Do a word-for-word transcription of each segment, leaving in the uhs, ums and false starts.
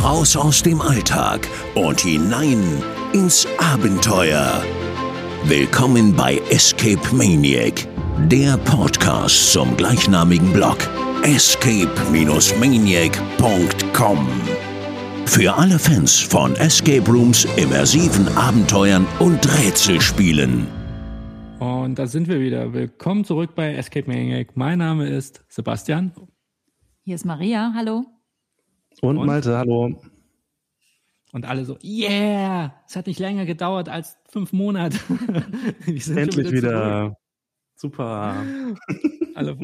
Raus aus dem Alltag und hinein ins Abenteuer. Willkommen bei Escape Maniac, der Podcast zum gleichnamigen Blog escape maniac punkt com. Für alle Fans von Escape Rooms, immersiven Abenteuern und Rätselspielen. Und da sind wir wieder. Willkommen zurück bei Escape Maniac. Mein Name ist Sebastian. Hier ist Maria, hallo. Und, und Malte, hallo. Und alle so, yeah, es hat nicht länger gedauert als fünf Monate. Wir sind endlich wieder, wieder super. Alle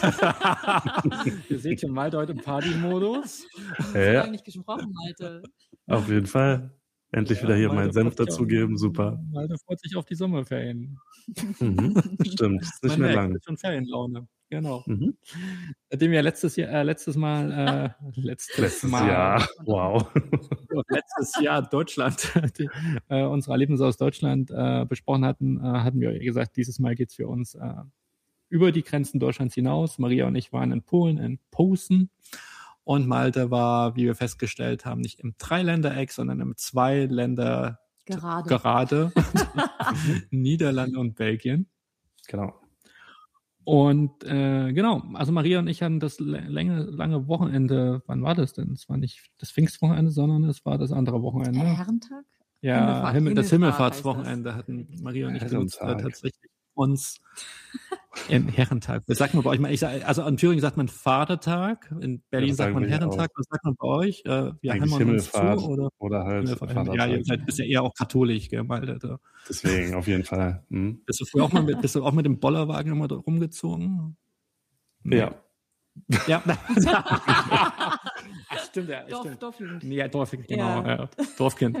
Ihr seht schon Malte heute im Party-Modus. Ja. Ich habe eigentlich gesprochen, Malte. Auf jeden Fall. Endlich ja, wieder hier meinen Senf dazugeben, super. Malte freut sich auf die Sommerferien. Mhm, stimmt, ist nicht mehr lang. Schon Ferienlaune, genau. Mhm. Nachdem wir letztes Jahr, äh, letztes Mal, äh, letztes, letztes Mal, Jahr, wow. letztes Jahr Deutschland, die, äh, unsere Erlebnisse aus Deutschland äh, besprochen hatten, äh, hatten wir gesagt, dieses Mal geht's für uns äh, über die Grenzen Deutschlands hinaus. Maria und ich waren in Polen, in Posen. Und Malte war, wie wir festgestellt haben, nicht im Dreiländereck, sondern im Zweiländer Gerade. Gerade. Niederlande und Belgien. Genau. Und äh, genau, also Maria und ich hatten das lange, lange Wochenende, wann war das denn? Es war nicht das Pfingstwochenende, sondern es war das andere Wochenende. Der Herrentag? Ja, Himmelfahrt, Himmel, das Himmelfahrt Himmelfahrtswochenende hatten Maria und ich genutzt, äh, tatsächlich uns im Herrentag. Was sagt man bei euch mal? Ich sag, also in Thüringen sagt man Vatertag, in Berlin ja, sagt man Herrentag. Was sagt man bei euch? Äh, wir Eigentlich Himmelfahrt zu, oder? oder halt Vatertag. Ja, ihr seid bist ja eher auch katholisch, gell, Malte? Deswegen, auf jeden Fall. Hm. Bist du früher auch mal mit, bist du auch mit dem Bollerwagen immer rumgezogen? Nee. Ja. Ja. Ach, stimmt, ja. Dorf, stimmt. Dorfjugend. Ja, Dorfkind, genau. Ja. Ja. Dorfkind.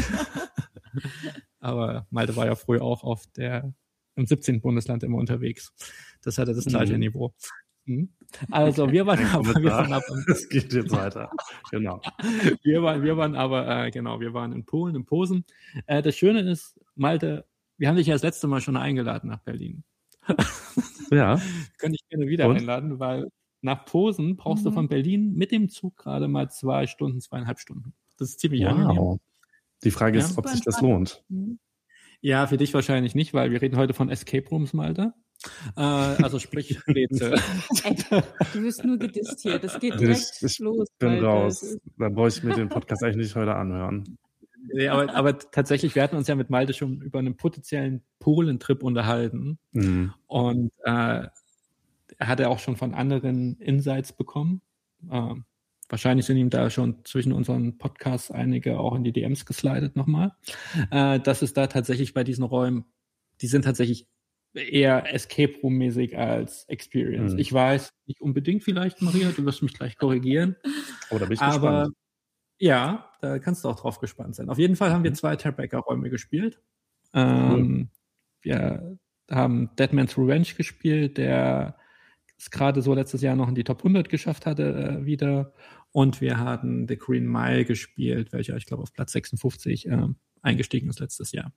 Aber Malte war ja früher auch auf der im siebzehnten Bundesland immer unterwegs. Das hatte das gleiche mhm. Niveau. Mhm. Also wir waren aber, wir waren aber das geht jetzt weiter. Genau. Wir waren, wir waren aber äh, genau, wir waren in Polen, in Posen. Äh, das Schöne ist, Malte, wir haben dich ja das letzte Mal schon eingeladen nach Berlin. Ja. Könnte ich gerne wieder Und? einladen, weil nach Posen brauchst mhm. du von Berlin mit dem Zug gerade mal zwei Stunden, zweieinhalb Stunden. Das ist ziemlich wow. angenehm. Die Frage ist, ja, ob sich das lohnt. Mhm. Ja, für dich wahrscheinlich nicht, weil wir reden heute von Escape Rooms, Malte. Äh, also sprich Rätsel. Ey, du wirst nur gedisst hier. Das geht direkt ich, ich los. Ich bin Malte. raus. Dann brauche ich mir den Podcast eigentlich nicht heute anhören. Nee, aber, aber tatsächlich, wir hatten uns ja mit Malte schon über einen potenziellen Polen-Trip unterhalten. Mhm. Und äh, er hatte auch schon von anderen Insights bekommen. Äh, Wahrscheinlich sind ihm da schon zwischen unseren Podcasts einige auch in die D Ms geslidet nochmal. Äh, dass es da tatsächlich bei diesen Räumen, die sind tatsächlich eher Escape Room-mäßig als Experience. Mhm. Ich weiß, nicht unbedingt vielleicht, Maria, du wirst mich gleich korrigieren. Oh, da bin ich Aber gespannt. Ja, da kannst du auch drauf gespannt sein. Auf jeden Fall haben wir zwei Tribeca-Räume gespielt. Ähm, mhm. Wir haben Deadman's Revenge gespielt, der es gerade so letztes Jahr noch in die Top hundert geschafft hatte äh, wieder. Und wir hatten The Green Mile gespielt, welcher, ich glaube, auf Platz sechsundfünfzig äh, eingestiegen ist letztes Jahr.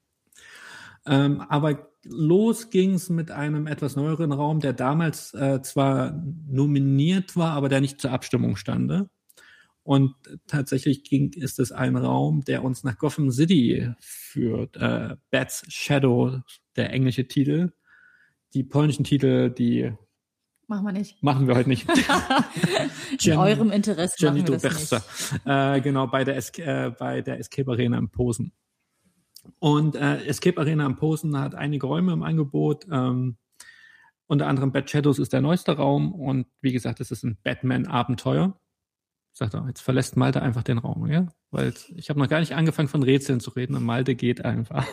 Ähm, aber los ging's mit einem etwas neueren Raum, der damals äh, zwar nominiert war, aber der nicht zur Abstimmung stand. Und tatsächlich ging, ist es ein Raum, der uns nach Gotham City führt. Äh, Bat's Shadow, der englische Titel. Die polnischen Titel, die Machen wir nicht. Machen wir heute nicht. In Gen- eurem Interesse Jenny machen wir das nicht. Äh, genau, bei der, es- äh, bei der Escape Arena in Posen. Und äh, Escape Arena in Posen hat einige Räume im Angebot. Ähm, unter anderem Bat Shadows ist der neueste Raum. Und wie gesagt, es ist ein Batman-Abenteuer. Sagt er, jetzt verlässt Malte einfach den Raum, ja? Weil ich habe noch gar nicht angefangen von Rätseln zu reden und Malte geht einfach.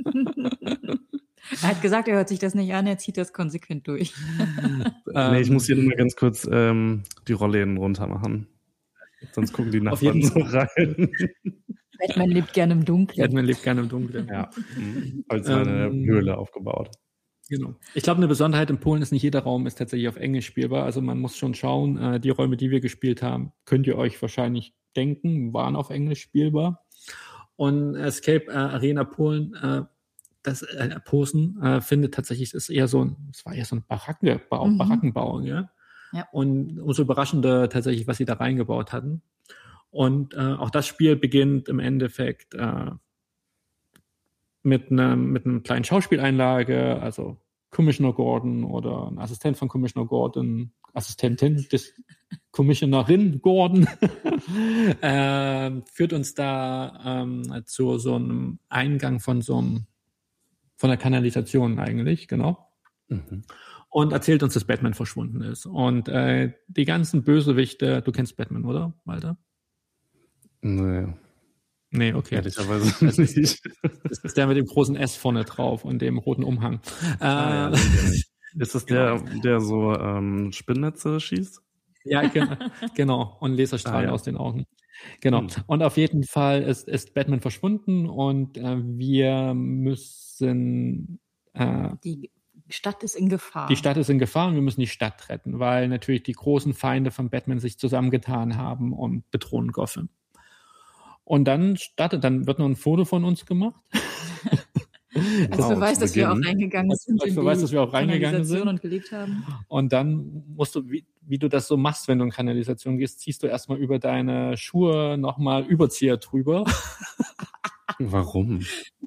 Er hat gesagt, er hört sich das nicht an, er zieht das konsequent durch. ähm, nee, ich muss hier nur mal ganz kurz ähm, die Rollläden runter machen. Sonst gucken die Nachbarn so rein. Batman lebt gerne im Dunkeln. Batman lebt gerne im Dunkeln. Ja, als eine ähm, Höhle aufgebaut. Genau. Ich glaube, eine Besonderheit in Polen ist, nicht jeder Raum ist tatsächlich auf Englisch spielbar. Also man muss schon schauen, äh, die Räume, die wir gespielt haben, könnt ihr euch wahrscheinlich denken, waren auf Englisch spielbar. Und Escape äh, Arena Polen, äh, das äh, Posen äh, findet tatsächlich, ist eher so ein, es war eher so ein Barackenbau, mhm. Barackenbau, ja. Ja. Und umso überraschender tatsächlich, was sie da reingebaut hatten. Und äh, auch das Spiel beginnt im Endeffekt äh, mit einem mit einem kleinen Schauspieleinlage, also Commissioner Gordon oder ein Assistent von Commissioner Gordon, Assistentin des Commissionerin Gordon, äh, führt uns da ähm, zu so einem Eingang von so einem, von der Kanalisation eigentlich, genau. Mhm. Und erzählt uns, dass Batman verschwunden ist. Und äh, die ganzen Bösewichte, du kennst Batman, oder, Walter? Nee. Nee, okay. Ehrlicherweise nicht. Das ist der mit dem großen S vorne drauf und dem roten Umhang. Ah, äh, ja, ist das der, genau. der so ähm, Spinnnetze schießt? Ja, genau. genau. Und Laserstrahlen ah, ja. aus den Augen. Genau. Hm. Und auf jeden Fall ist, ist Batman verschwunden und äh, wir müssen... Äh, die Stadt ist in Gefahr. Die Stadt ist in Gefahr und wir müssen die Stadt retten, weil natürlich die großen Feinde von Batman sich zusammengetan haben und bedrohen Gotham. Und dann startet, dann wird noch ein Foto von uns gemacht. Als wow, Beweis, dass wir auch reingegangen sind. Als Beweis, dass wir auch reingegangen sind. Und gelebt haben. Und dann musst du, wie, wie du das so machst, wenn du in Kanalisation gehst, ziehst du erstmal über deine Schuhe nochmal Überzieher drüber. Warum?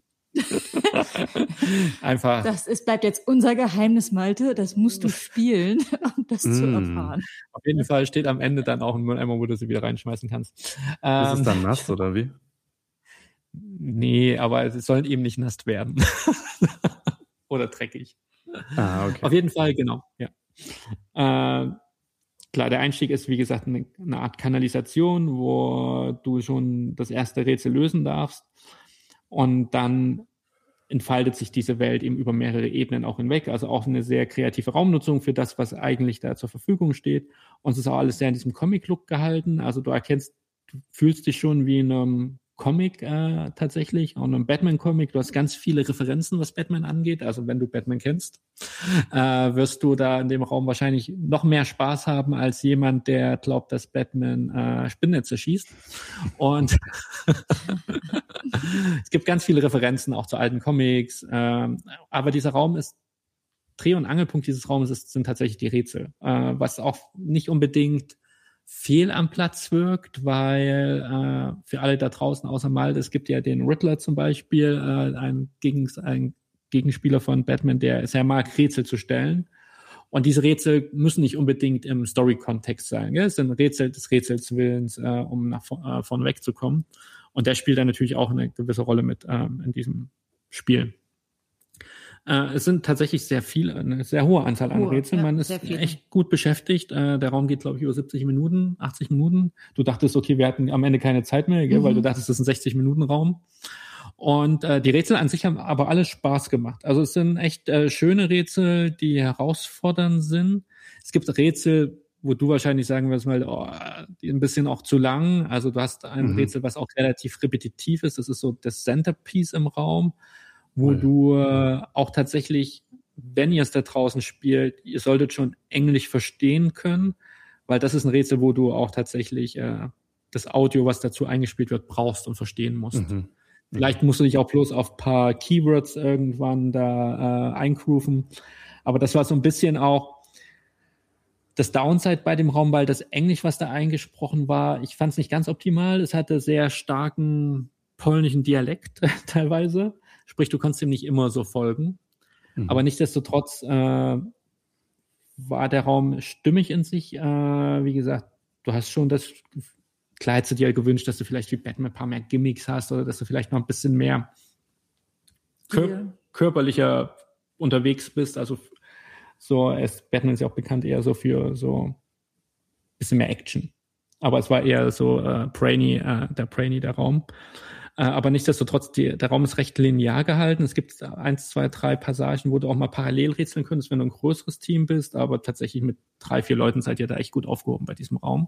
Einfach. Das ist, bleibt jetzt unser Geheimnis, Malte. Das musst du spielen, um das mm. zu erfahren. Auf jeden Fall steht am Ende dann auch ein Mülleimer, wo du sie wieder reinschmeißen kannst. Ist ähm, es dann nass oder wie? Nee, aber sie sollen eben nicht nass werden. Oder dreckig. Ah, okay. Auf jeden Fall, genau. Ja. Äh, klar, der Einstieg ist, wie gesagt, eine, eine Art Kanalisation, wo du schon das erste Rätsel lösen darfst. Und dann entfaltet sich diese Welt eben über mehrere Ebenen auch hinweg. Also auch eine sehr kreative Raumnutzung für das, was eigentlich da zur Verfügung steht. Und es ist auch alles sehr in diesem Comic-Look gehalten. Also du erkennst, du fühlst dich schon wie in einem Comic äh, tatsächlich, auch in einem Batman-Comic. Du hast ganz viele Referenzen, was Batman angeht. Also wenn du Batman kennst, äh, wirst du da in dem Raum wahrscheinlich noch mehr Spaß haben als jemand, der glaubt, dass Batman äh, Spinnnetze schießt. Und es gibt ganz viele Referenzen auch zu alten Comics. Äh, aber dieser Raum ist, Dreh- und Angelpunkt dieses Raumes ist, sind tatsächlich die Rätsel, äh, was auch nicht unbedingt fehl am Platz wirkt, weil äh, für alle da draußen außer Malte, es gibt ja den Riddler zum Beispiel, äh, ein, Gegen, ein Gegenspieler von Batman, der sehr mag, Rätsel zu stellen. Und diese Rätsel müssen nicht unbedingt im Story-Kontext sein. Gell? Es sind Rätsel des Rätsels Willens, äh, um nach äh, vorne wegzukommen. Und der spielt dann natürlich auch eine gewisse Rolle mit ähm, in diesem Spiel. Äh, es sind tatsächlich sehr viele, eine sehr hohe Anzahl an hohe, Rätseln. Ja, man ist echt gut beschäftigt. Äh, der Raum geht, glaube ich, über siebzig Minuten, achtzig Minuten. Du dachtest, okay, wir hatten am Ende keine Zeit mehr, gell? Mhm. Weil du dachtest, das ist ein sechzig-Minuten-Raum. Und äh, die Rätsel an sich haben aber alle Spaß gemacht. Also es sind echt äh, schöne Rätsel, die herausfordernd sind. Es gibt Rätsel, wo du wahrscheinlich sagen wirst, mal, oh, die ein bisschen auch zu lang. Also du hast ein mhm. Rätsel, was auch relativ repetitiv ist. Das ist so das Centerpiece im Raum, wo mhm. du äh, auch tatsächlich, wenn ihr es da draußen spielt, ihr solltet schon Englisch verstehen können, weil das ist ein Rätsel, wo du auch tatsächlich äh, das Audio, was dazu eingespielt wird, brauchst und verstehen musst. Mhm. Vielleicht musst du dich auch bloß auf ein paar Keywords irgendwann da äh, eingrooven. Aber das war so ein bisschen auch das Downside bei dem Raum, weil das Englisch, was da eingesprochen war, ich fand es nicht ganz optimal. Es hatte sehr starken polnischen Dialekt teilweise. Sprich, du konntest ihm nicht immer so folgen. Mhm. Aber nichtsdestotrotz äh, war der Raum stimmig in sich. Äh, wie gesagt, du hast schon das, klar hättest du dir gewünscht, dass du vielleicht wie Batman ein paar mehr Gimmicks hast oder dass du vielleicht noch ein bisschen mehr kör- ja. körperlicher unterwegs bist. Also so, es, Batman ist ja auch bekannt eher so für so ein bisschen mehr Action. Aber es war eher so äh, Brainy, äh, der Brainy, der Raum. Äh, aber nichtsdestotrotz, die, der Raum ist recht linear gehalten. Es gibt eins, zwei, drei Passagen, wo du auch mal parallel rätseln könntest, wenn du ein größeres Team bist. Aber tatsächlich mit drei, vier Leuten seid ihr da echt gut aufgehoben bei diesem Raum.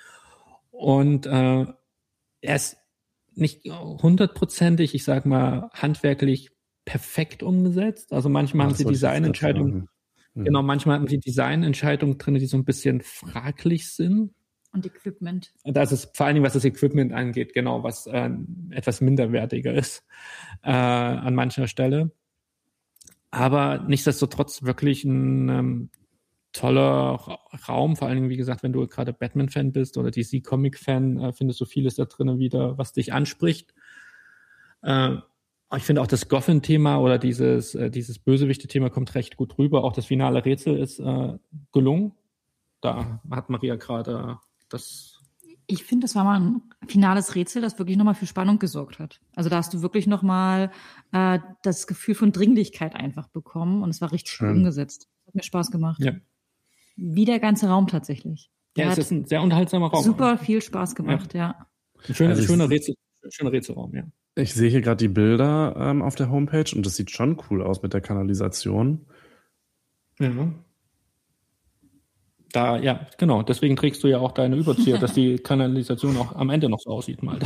Und äh, er ist nicht hundertprozentig, ich sag mal, handwerklich perfekt umgesetzt. Also manchmal haben sie Designentscheidungen, mhm. genau, manchmal haben sie Designentscheidungen drin, die so ein bisschen fraglich sind. Und Equipment. Das ist vor allen Dingen, was das Equipment angeht, genau, was äh, etwas minderwertiger ist äh, an mancher Stelle. Aber nichtsdestotrotz wirklich ein ähm, toller Raum, vor allen Dingen, wie gesagt, wenn du gerade Batman-Fan bist oder D C-Comic-Fan, äh, findest du vieles da drinnen wieder, was dich anspricht. Äh, ich finde auch das Gotham-Thema oder dieses, äh, dieses Bösewichte-Thema kommt recht gut rüber. Auch das finale Rätsel ist äh, gelungen. Da hat Maria gerade das... Ich finde, das war mal ein finales Rätsel, das wirklich nochmal für Spannung gesorgt hat. Also da hast du wirklich nochmal äh, das Gefühl von Dringlichkeit einfach bekommen und es war richtig schön umgesetzt. Hat mir Spaß gemacht. Ja. Wie der ganze Raum tatsächlich. Der ja, es ist ein sehr unterhaltsamer Raum. Super viel Spaß gemacht, ja. ja. Ein schöner, also schöner, Rätsel, schöner Rätselraum, ja. Ich sehe hier gerade die Bilder ähm, auf der Homepage und das sieht schon cool aus mit der Kanalisation. Ja. Da, ja, genau. Deswegen trägst du ja auch deine Überzieher, dass die Kanalisation auch am Ende noch so aussieht, Malte.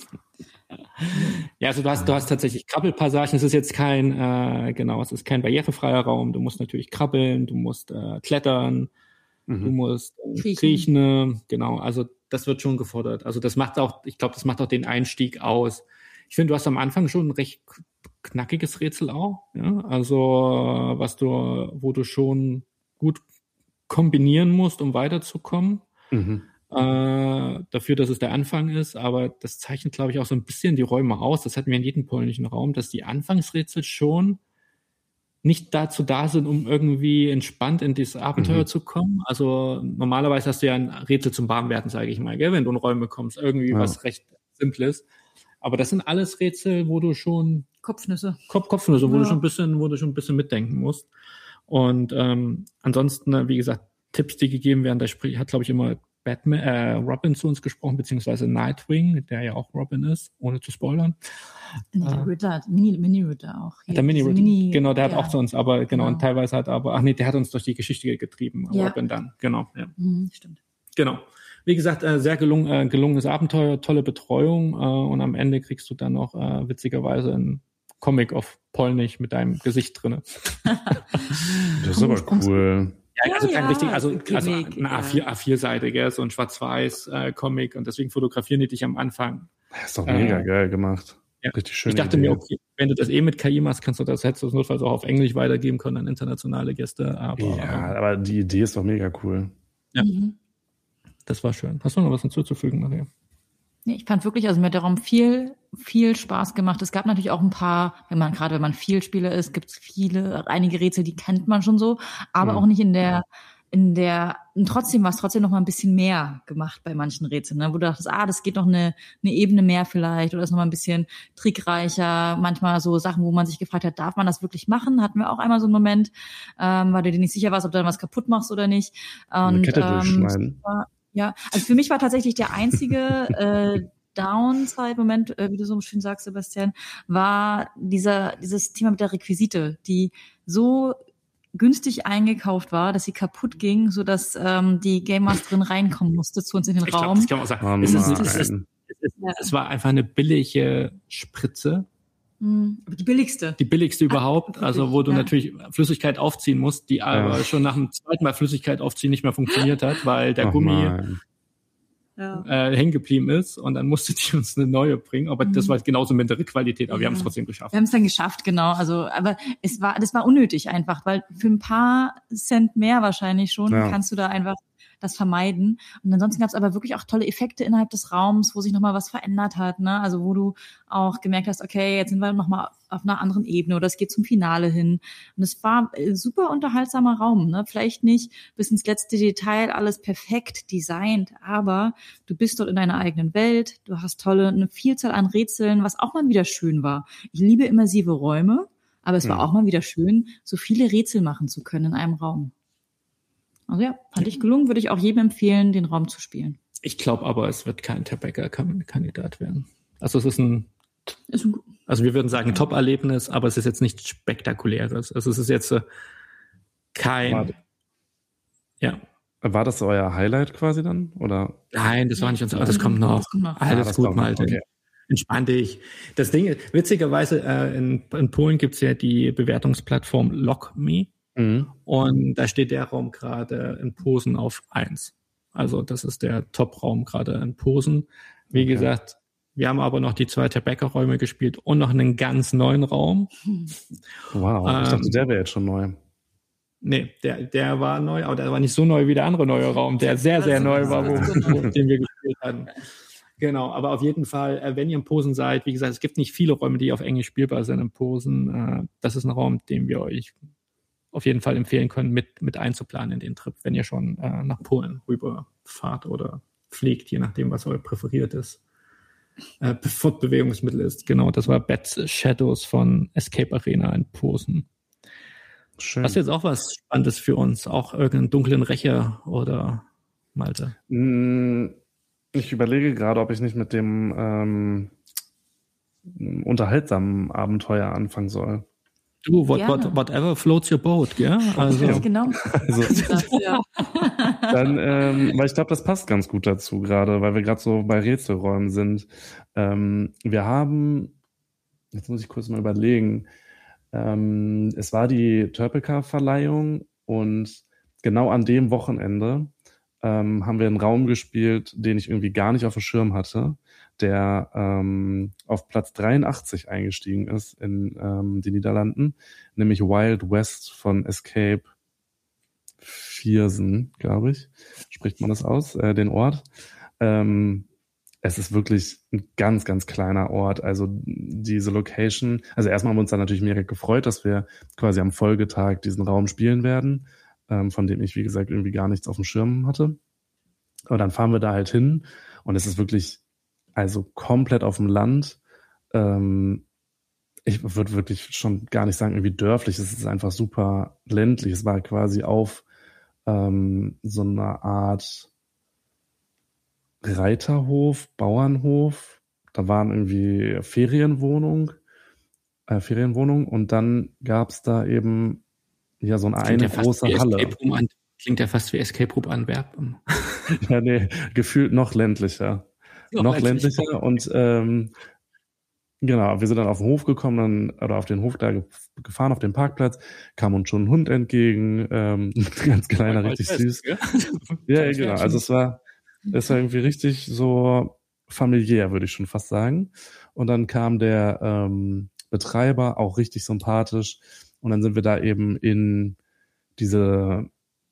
Ja, also du hast, du hast tatsächlich Krabbelpassagen. Es ist jetzt kein, äh, genau, es ist kein barrierefreier Raum. Du musst natürlich krabbeln, du musst äh, klettern, mhm. du musst äh, kriechen. Genau, also das wird schon gefordert. Also das macht auch, ich glaube, das macht auch den Einstieg aus. Ich finde, du hast am Anfang schon ein recht knackiges Rätsel auch. Ja? Also was du, wo du schon gut kombinieren musst, um weiterzukommen. Mhm. Äh, dafür, dass es der Anfang ist, aber das zeichnet, glaube ich, auch so ein bisschen die Räume aus. Das hatten wir in jedem polnischen Raum, dass die Anfangsrätsel schon nicht dazu da sind, um irgendwie entspannt in dieses Abenteuer mhm. zu kommen. Also normalerweise hast du ja ein Rätsel zum Warmwerden, sage ich mal, gell? Wenn du in Räume kommst, irgendwie ja. was recht Simples. Aber das sind alles Rätsel, wo du schon Kopfnüsse, Kopf, Kopfnüsse, wo ja. du schon ein bisschen, wo du schon ein bisschen mitdenken musst. Und ähm, ansonsten, wie gesagt, Tipps, die gegeben werden, da hat, glaube ich, immer Batman, äh, Robin zu uns gesprochen, beziehungsweise Nightwing, der ja auch Robin ist, ohne zu spoilern. Nee, der Ritter, Mini, Mini-Ritter auch. Hier, der Mini-Ritter, Mini, genau, der ja. hat auch zu uns, aber genau, genau, und teilweise hat aber, ach nee, der hat uns durch die Geschichte getrieben, ja. Robin dann, genau. Ja. Mhm, stimmt. Genau. Wie gesagt, äh, sehr gelungen, äh, gelungenes Abenteuer, tolle Betreuung äh, und am Ende kriegst du dann noch äh, witzigerweise ein Comic auf Polnisch mit deinem Gesicht drinne. Das ist aber cool. Ja, also kein ja, richtig, also, Comic, also ein A vier, ja. A vier-Seite, so ein Schwarz-Weiß-Comic äh, und deswegen fotografieren die dich am Anfang. Das ist doch mega äh, geil gemacht. Ja. Richtig schön. Ich dachte Idee. mir, okay, wenn du das eh mit K I machst, kannst du das, hättest du das notfalls auch auf Englisch weitergeben können an internationale Gäste. Aber, ja, ähm, aber die Idee ist doch mega cool. Ja, mhm. Das war schön. Hast du noch was hinzuzufügen, Maria? Nee, ich fand wirklich, also mir hat der Raum viel, viel Spaß gemacht. Es gab natürlich auch ein paar, wenn man, gerade wenn man viel Spieler ist, gibt es viele, einige Rätsel, die kennt man schon so, aber mhm. auch nicht in der, in der, und trotzdem war es trotzdem noch mal ein bisschen mehr gemacht bei manchen Rätseln, ne? Wo du dachtest, ah, das geht noch eine, eine Ebene mehr vielleicht, oder ist noch mal ein bisschen trickreicher. Manchmal so Sachen, wo man sich gefragt hat, darf man das wirklich machen? Hatten wir auch einmal so einen Moment, ähm, weil du dir nicht sicher warst, ob du dann was kaputt machst oder nicht. Und, eine Kette ähm, durchschneiden. Ja, also für mich war tatsächlich der einzige äh, Downside-Moment, äh, wie du so schön sagst, Sebastian, war dieser dieses Thema mit der Requisite, die so günstig eingekauft war, dass sie kaputt ging, so dass ähm, die Game Masterin reinkommen musste zu uns in den ich Raum. Glaub, das kann man auch sagen. Oh, es, ist, es, ist, es, ist, es war einfach eine billige Spritze. Die billigste. Die billigste überhaupt, ah, also wo du ja. natürlich Flüssigkeit aufziehen musst, die aber ja. schon nach dem zweiten Mal Flüssigkeit aufziehen nicht mehr funktioniert hat, weil der oh, Gummi ja. äh, hängen geblieben ist und dann musste die uns eine neue bringen, aber mhm. das war genauso mindere Qualität, aber ja. wir haben es trotzdem geschafft. Wir haben es dann geschafft, genau, also aber es war, das war unnötig einfach, weil für ein paar Cent mehr wahrscheinlich schon ja. kannst du da einfach das vermeiden. Und ansonsten gab es aber wirklich auch tolle Effekte innerhalb des Raums, wo sich nochmal was verändert hat, ne? Also wo du auch gemerkt hast, okay, jetzt sind wir nochmal auf einer anderen Ebene oder es geht zum Finale hin. Und es war ein super unterhaltsamer Raum, ne? Vielleicht nicht bis ins letzte Detail alles perfekt designt, aber du bist dort in deiner eigenen Welt, du hast tolle, eine Vielzahl an Rätseln, was auch mal wieder schön war. Ich liebe immersive Räume, aber es war ja. auch mal wieder schön, so viele Rätsel machen zu können in einem Raum. Also ja, fand ich gelungen, würde ich auch jedem empfehlen, den Raum zu spielen. Ich glaube aber, es wird kein Tabbacker-Kandidat werden. Also es ist ein, ist ein also wir würden sagen, ein Top-Erlebnis, aber es ist jetzt nichts Spektakuläres. Also es ist jetzt äh, kein, war, ja. War das euer Highlight quasi dann, oder? Nein, das war nicht unser, das kommt noch. Das kommt noch. Alles ah, gut, Malte. Okay. Entspann dich. Das Ding ist, witzigerweise, äh, in, in Polen gibt's ja die Bewertungsplattform LogMe. Mhm. Und da steht der Raum gerade in Posen auf eins. Also das ist der Top-Raum gerade in Posen. Wie okay. gesagt, wir haben aber noch die zwei Tabbacker-Räume gespielt und noch einen ganz neuen Raum. Wow, ich dachte, der wäre jetzt schon neu. Nee, der, der war neu, aber der war nicht so neu wie der andere neue Raum, der sehr, sehr neu war, wo, wo, den wir gespielt hatten. Genau, aber auf jeden Fall, äh, wenn ihr in Posen seid, wie gesagt, es gibt nicht viele Räume, die auf Englisch spielbar sind in Posen. Äh, das ist ein Raum, den wir euch auf jeden Fall empfehlen können, mit, mit einzuplanen in den Trip, wenn ihr schon äh, nach Polen rüberfahrt oder fliegt, je nachdem, was euer präferiertes äh, Fortbewegungsmittel ist. Genau, das war Bad Shadows von Escape Arena in Posen. Schön. Das ist jetzt auch was Spannendes für uns, auch irgendeinen dunklen Rächer oder Malte? Ich überlege gerade, ob ich nicht mit dem ähm, unterhaltsamen Abenteuer anfangen soll. Du, what, what, whatever floats your boat, gell? Also, ja, genau. Also, dann, ähm, weil ich glaube, das passt ganz gut dazu gerade, weil wir gerade so bei Rätselräumen sind. Ähm, wir haben, jetzt muss ich kurz mal überlegen, ähm, es war die Törpelka-Verleihung und genau an dem Wochenende ähm, haben wir einen Raum gespielt, den ich irgendwie gar nicht auf dem Schirm hatte, der ähm, auf Platz dreiundachtzig eingestiegen ist in ähm, den Niederlanden, nämlich Wild West von Escape Viersen, glaube ich, spricht man das aus, äh, den Ort. Ähm, es ist wirklich ein ganz, ganz kleiner Ort. Also diese Location, also erstmal haben wir uns dann natürlich mega gefreut, dass wir quasi am Folgetag diesen Raum spielen werden, ähm, von dem ich, wie gesagt, irgendwie gar nichts auf dem Schirm hatte. Aber dann fahren wir da halt hin und es ist wirklich, also komplett auf dem Land. Ähm, ich würde wirklich schon gar nicht sagen, irgendwie dörflich. Es ist einfach super ländlich. Es war quasi auf ähm, so einer Art Reiterhof, Bauernhof. Da waren irgendwie Ferienwohnung, äh, Ferienwohnung und dann gab's da eben ja so eine, eine ja große Halle. An, klingt ja fast wie Escape Room Antwerpen. Ja, nee, gefühlt noch ländlicher. Noch, noch ländlicher, ländlicher und ähm, genau, wir sind dann auf den Hof gekommen, dann, oder auf den Hof da gefahren, auf den Parkplatz, kam uns schon ein Hund entgegen, ähm, ganz kleiner, richtig süß. Ja, ja genau, also es war, es war irgendwie richtig so familiär, würde ich schon fast sagen. Und dann kam der ähm, Betreiber, auch richtig sympathisch, und dann sind wir da eben in diese,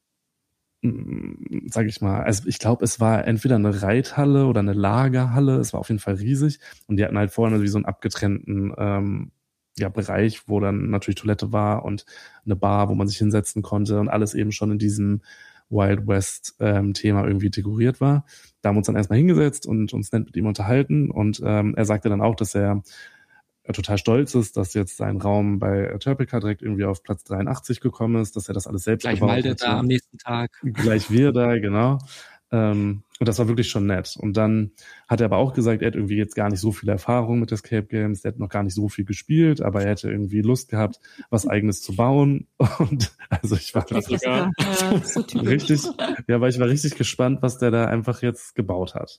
sag ich mal, also ich glaube, es war entweder eine Reithalle oder eine Lagerhalle, es war auf jeden Fall riesig und die hatten halt vorne wie so einen abgetrennten ähm, ja, Bereich, wo dann natürlich Toilette war und eine Bar, wo man sich hinsetzen konnte und alles eben schon in diesem Wild West ähm, Thema irgendwie dekoriert war. Da haben wir uns dann erstmal hingesetzt und uns nett mit ihm unterhalten und ähm, er sagte dann auch, dass er total stolz ist, dass jetzt sein Raum bei Törpelka direkt irgendwie auf Platz dreiundachtzig gekommen ist, dass er das alles selbst gleich gebaut hat. Gleich Malte da am nächsten Tag. Gleich wir da, genau. Ähm, und das war wirklich schon nett. Und dann hat er aber auch gesagt, er hat irgendwie jetzt gar nicht so viel Erfahrung mit Escape Games, der hat noch gar nicht so viel gespielt, aber er hätte irgendwie Lust gehabt, was Eigenes zu bauen. Und also ich war sogar ja, so richtig, ja, weil ich war richtig gespannt, was der da einfach jetzt gebaut hat.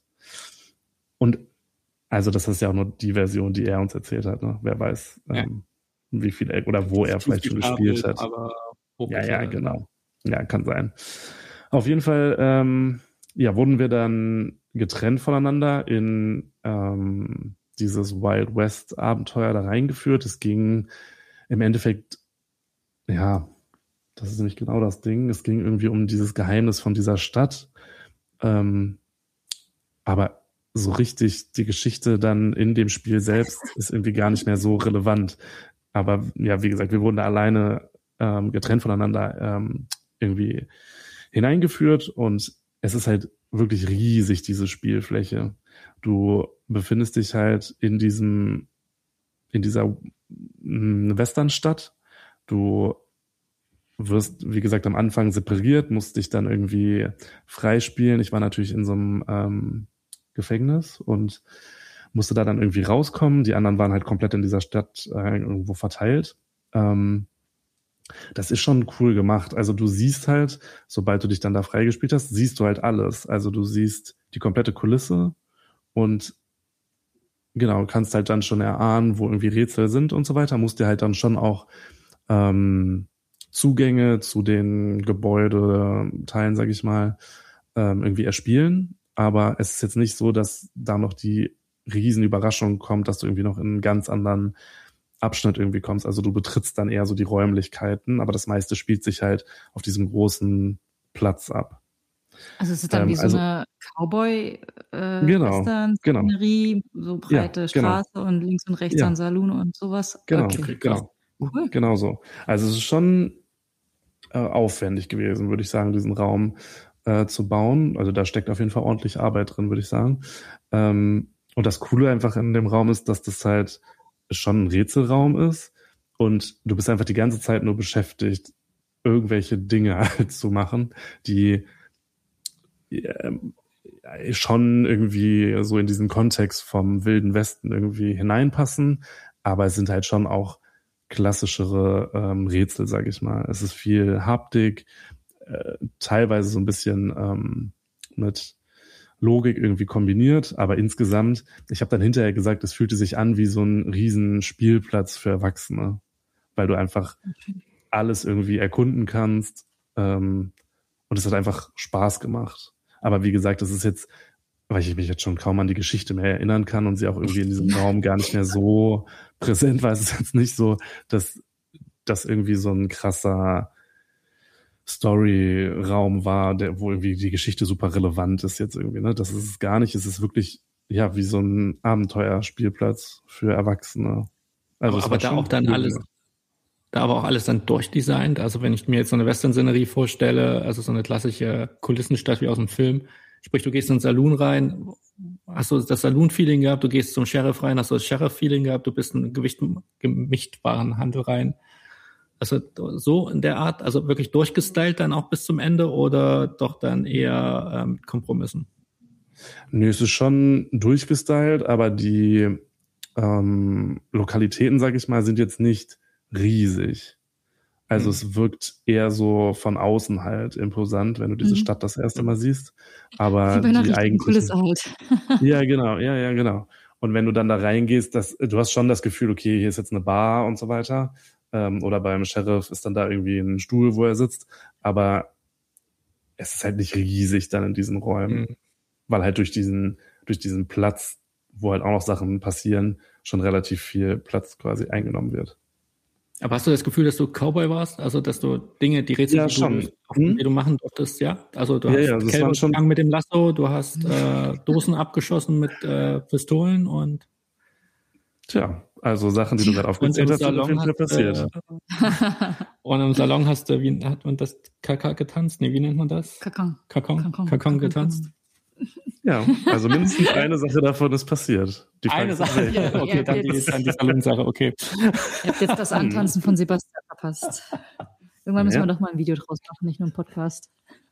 Und also das ist ja auch nur die Version, die er uns erzählt hat. Ne? Wer weiß, ja. ähm, wie viel er, oder wo er vielleicht schon gespielt hat. Aber ja, ja, genau. Ja, kann sein. Auf jeden Fall, ähm, ja, wurden wir dann getrennt voneinander in ähm, dieses Wild West Abenteuer da reingeführt. Es ging im Endeffekt, ja, das ist nämlich genau das Ding. Es ging irgendwie um dieses Geheimnis von dieser Stadt. Ähm, aber so richtig die Geschichte dann in dem Spiel selbst ist irgendwie gar nicht mehr so relevant. Aber ja, wie gesagt, wir wurden da alleine ähm, getrennt voneinander ähm, irgendwie hineingeführt und es ist halt wirklich riesig, diese Spielfläche. Du befindest dich halt in diesem, in dieser Westernstadt. Du wirst, wie gesagt, am Anfang separiert, musst dich dann irgendwie freispielen. Ich war natürlich in so einem ähm, Gefängnis und musste da dann irgendwie rauskommen. Die anderen waren halt komplett in dieser Stadt äh, irgendwo verteilt. Ähm, das ist schon cool gemacht. Also du siehst halt, sobald du dich dann da freigespielt hast, siehst du halt alles. Also du siehst die komplette Kulisse und genau, kannst halt dann schon erahnen, wo irgendwie Rätsel sind und so weiter. Musst dir halt dann schon auch ähm, Zugänge zu den Gebäudeteilen, sag ich mal, ähm, irgendwie erspielen. Aber es ist jetzt nicht so, dass da noch die riesen Überraschung kommt, dass du irgendwie noch in einen ganz anderen Abschnitt irgendwie kommst. Also du betrittst dann eher so die Räumlichkeiten, aber das meiste spielt sich halt auf diesem großen Platz ab. Also es ist dann ähm, wie so also, eine Cowboy-Western-Szenerie, äh, genau, so breite ja, Straße genau. und links und rechts ja. ein Saloon und sowas. Genau, okay. genau. Cool. Genau so. Also es ist schon äh, aufwendig gewesen, würde ich sagen, diesen Raum äh, zu bauen. Also da steckt auf jeden Fall ordentlich Arbeit drin, würde ich sagen. Ähm, und das Coole einfach in dem Raum ist, dass das halt schon ein Rätselraum ist und du bist einfach die ganze Zeit nur beschäftigt, irgendwelche Dinge halt zu machen, die schon irgendwie so in diesen Kontext vom Wilden Westen irgendwie hineinpassen, aber es sind halt schon auch klassischere ähm, Rätsel, sage ich mal. Es ist viel Haptik, äh, teilweise so ein bisschen ähm, mit Logik irgendwie kombiniert, aber insgesamt, ich habe dann hinterher gesagt, es fühlte sich an wie so ein riesen Spielplatz für Erwachsene, weil du einfach alles irgendwie erkunden kannst ähm, und es hat einfach Spaß gemacht. Aber wie gesagt, das ist jetzt, weil ich mich jetzt schon kaum an die Geschichte mehr erinnern kann und sie auch irgendwie in diesem Raum gar nicht mehr so präsent war. Es ist jetzt nicht so, dass das irgendwie so ein krasser Story-Raum war, der, wo irgendwie die Geschichte super relevant ist jetzt irgendwie, ne? Das ist es gar nicht. Es ist wirklich, ja, wie so ein Abenteuerspielplatz für Erwachsene. Also aber aber da auch dann alles, da aber auch alles dann durchdesignt. Also wenn ich mir jetzt so eine Western-Szenerie vorstelle, also so eine klassische Kulissenstadt wie aus dem Film, sprich, du gehst in den Saloon rein, hast du das Saloon-Feeling gehabt, du gehst zum Sheriff rein, hast du das Sheriff-Feeling gehabt, du bist in einen Gewicht, gemischtbaren Handel rein. Also so in der Art, also wirklich durchgestylt dann auch bis zum Ende oder doch dann eher ähm, Kompromissen? Nö, es ist schon durchgestylt, aber die ähm, Lokalitäten, sag ich mal, sind jetzt nicht riesig. Also mhm. es wirkt eher so von außen halt imposant, wenn du diese mhm. Stadt das erste Mal siehst. Aber die eigentliche halt. Ja, genau, ja, ja, genau. Und wenn du dann da reingehst, das, du hast schon das Gefühl, okay, hier ist jetzt eine Bar und so weiter. Ähm, oder beim Sheriff ist dann da irgendwie ein Stuhl, wo er sitzt. Aber es ist halt nicht riesig dann in diesen Räumen. Mhm. Weil halt durch diesen, durch diesen Platz, wo halt auch noch Sachen passieren, schon relativ viel Platz quasi eingenommen wird. Aber hast du das Gefühl, dass du Cowboy warst? Also, dass du Dinge, die Rätsel, ja, die, schon. Du, hm? die du machen durftest, ja? Also, du ja, hast ja, Kälber gefangen mit dem Lasso, du hast äh, Dosen abgeschossen mit äh, Pistolen und Tja, also Sachen, die du gerade aufgezählt hast, sind auf jeden Fall passiert. Äh, und im Salon hast du, wie hat man das, Kaka getanzt? Nee, wie nennt man das? Kakon. Kakon, Kakon getanzt. Ja, also mindestens eine Sache davon ist passiert. Die eine Sache, ja, okay, dann die, dann die Salon-Sache, okay. Ihr habt jetzt das Antanzen von Sebastian verpasst. Irgendwann müssen ja. wir doch mal ein Video draus machen, nicht nur einen Podcast.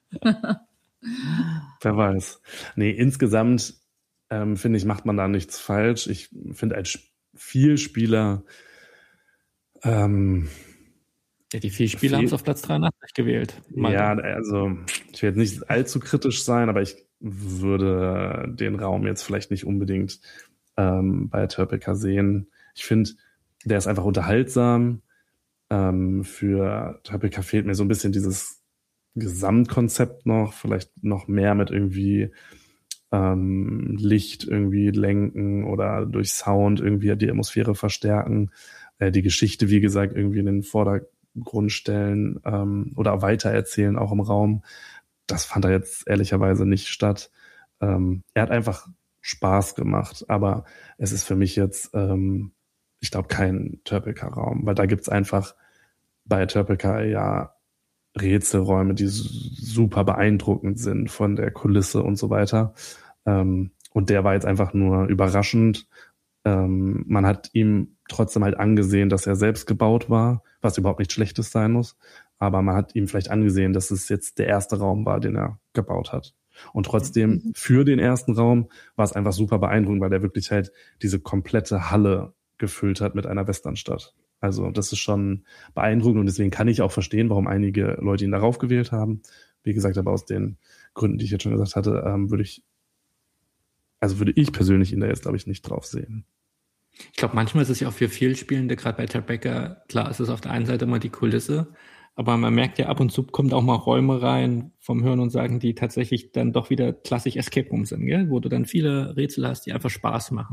Wer weiß. Nee, insgesamt ähm, finde ich, macht man da nichts falsch. Ich finde, als Vielspieler ähm, ja, die Vielspieler haben es auf Platz dreiundachtzig gewählt. Mal ja, also ich will jetzt nicht allzu kritisch sein, aber ich würde den Raum jetzt vielleicht nicht unbedingt ähm, bei Törpeka sehen. Ich finde, der ist einfach unterhaltsam. Ähm, für Törpeka fehlt mir so ein bisschen dieses Gesamtkonzept noch, vielleicht noch mehr mit irgendwie ähm, Licht irgendwie lenken oder durch Sound irgendwie die Atmosphäre verstärken. Äh, die Geschichte, wie gesagt, irgendwie in den Vordergrund stellen ähm, oder weitererzählen, auch im Raum. Das fand er jetzt ehrlicherweise nicht statt. Ähm, er hat einfach Spaß gemacht, aber es ist für mich jetzt, ähm, ich glaube, kein Törpeka-Raum, weil da gibt's einfach bei Törpeka ja Rätselräume, die super beeindruckend sind von der Kulisse und so weiter. Ähm, und der war jetzt einfach nur überraschend. Ähm, man hat ihm trotzdem halt angesehen, dass er selbst gebaut war, was überhaupt nichts Schlechtes sein muss. Aber man hat ihm vielleicht angesehen, dass es jetzt der erste Raum war, den er gebaut hat. Und trotzdem für den ersten Raum war es einfach super beeindruckend, weil der wirklich halt diese komplette Halle gefüllt hat mit einer Westernstadt. Also das ist schon beeindruckend und deswegen kann ich auch verstehen, warum einige Leute ihn darauf gewählt haben. Wie gesagt, aber aus den Gründen, die ich jetzt schon gesagt hatte, ähm, würde ich, also würde ich persönlich ihn da jetzt, glaube ich, nicht drauf sehen. Ich glaube, manchmal ist es ja auch für Vielspielende, gerade bei Törpeka, klar, es ist auf der einen Seite immer die Kulisse, aber man merkt ja, ab und zu kommt auch mal Räume rein vom Hören und Sagen, die tatsächlich dann doch wieder klassisch Escape Room sind, gell? Wo du dann viele Rätsel hast, die einfach Spaß machen.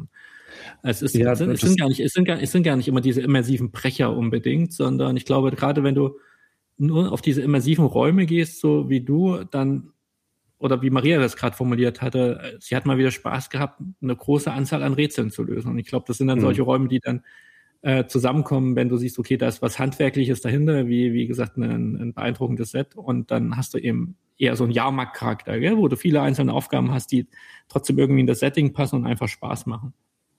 Es, ist, Ja, es, sind, es, sind gar nicht, es, sind gar, es sind gar nicht immer diese immersiven Brecher unbedingt, sondern ich glaube, gerade wenn du nur auf diese immersiven Räume gehst, so wie du, dann, oder wie Maria das gerade formuliert hatte, sie hat mal wieder Spaß gehabt, eine große Anzahl an Rätseln zu lösen. Und ich glaube, das sind dann mhm. solche Räume, die dann äh, zusammenkommen, wenn du siehst, okay, da ist was Handwerkliches dahinter, wie wie gesagt, ein, ein beeindruckendes Set. Und dann hast du eben eher so einen Jahrmarktcharakter, gell, wo du viele einzelne Aufgaben hast, die trotzdem irgendwie in das Setting passen und einfach Spaß machen.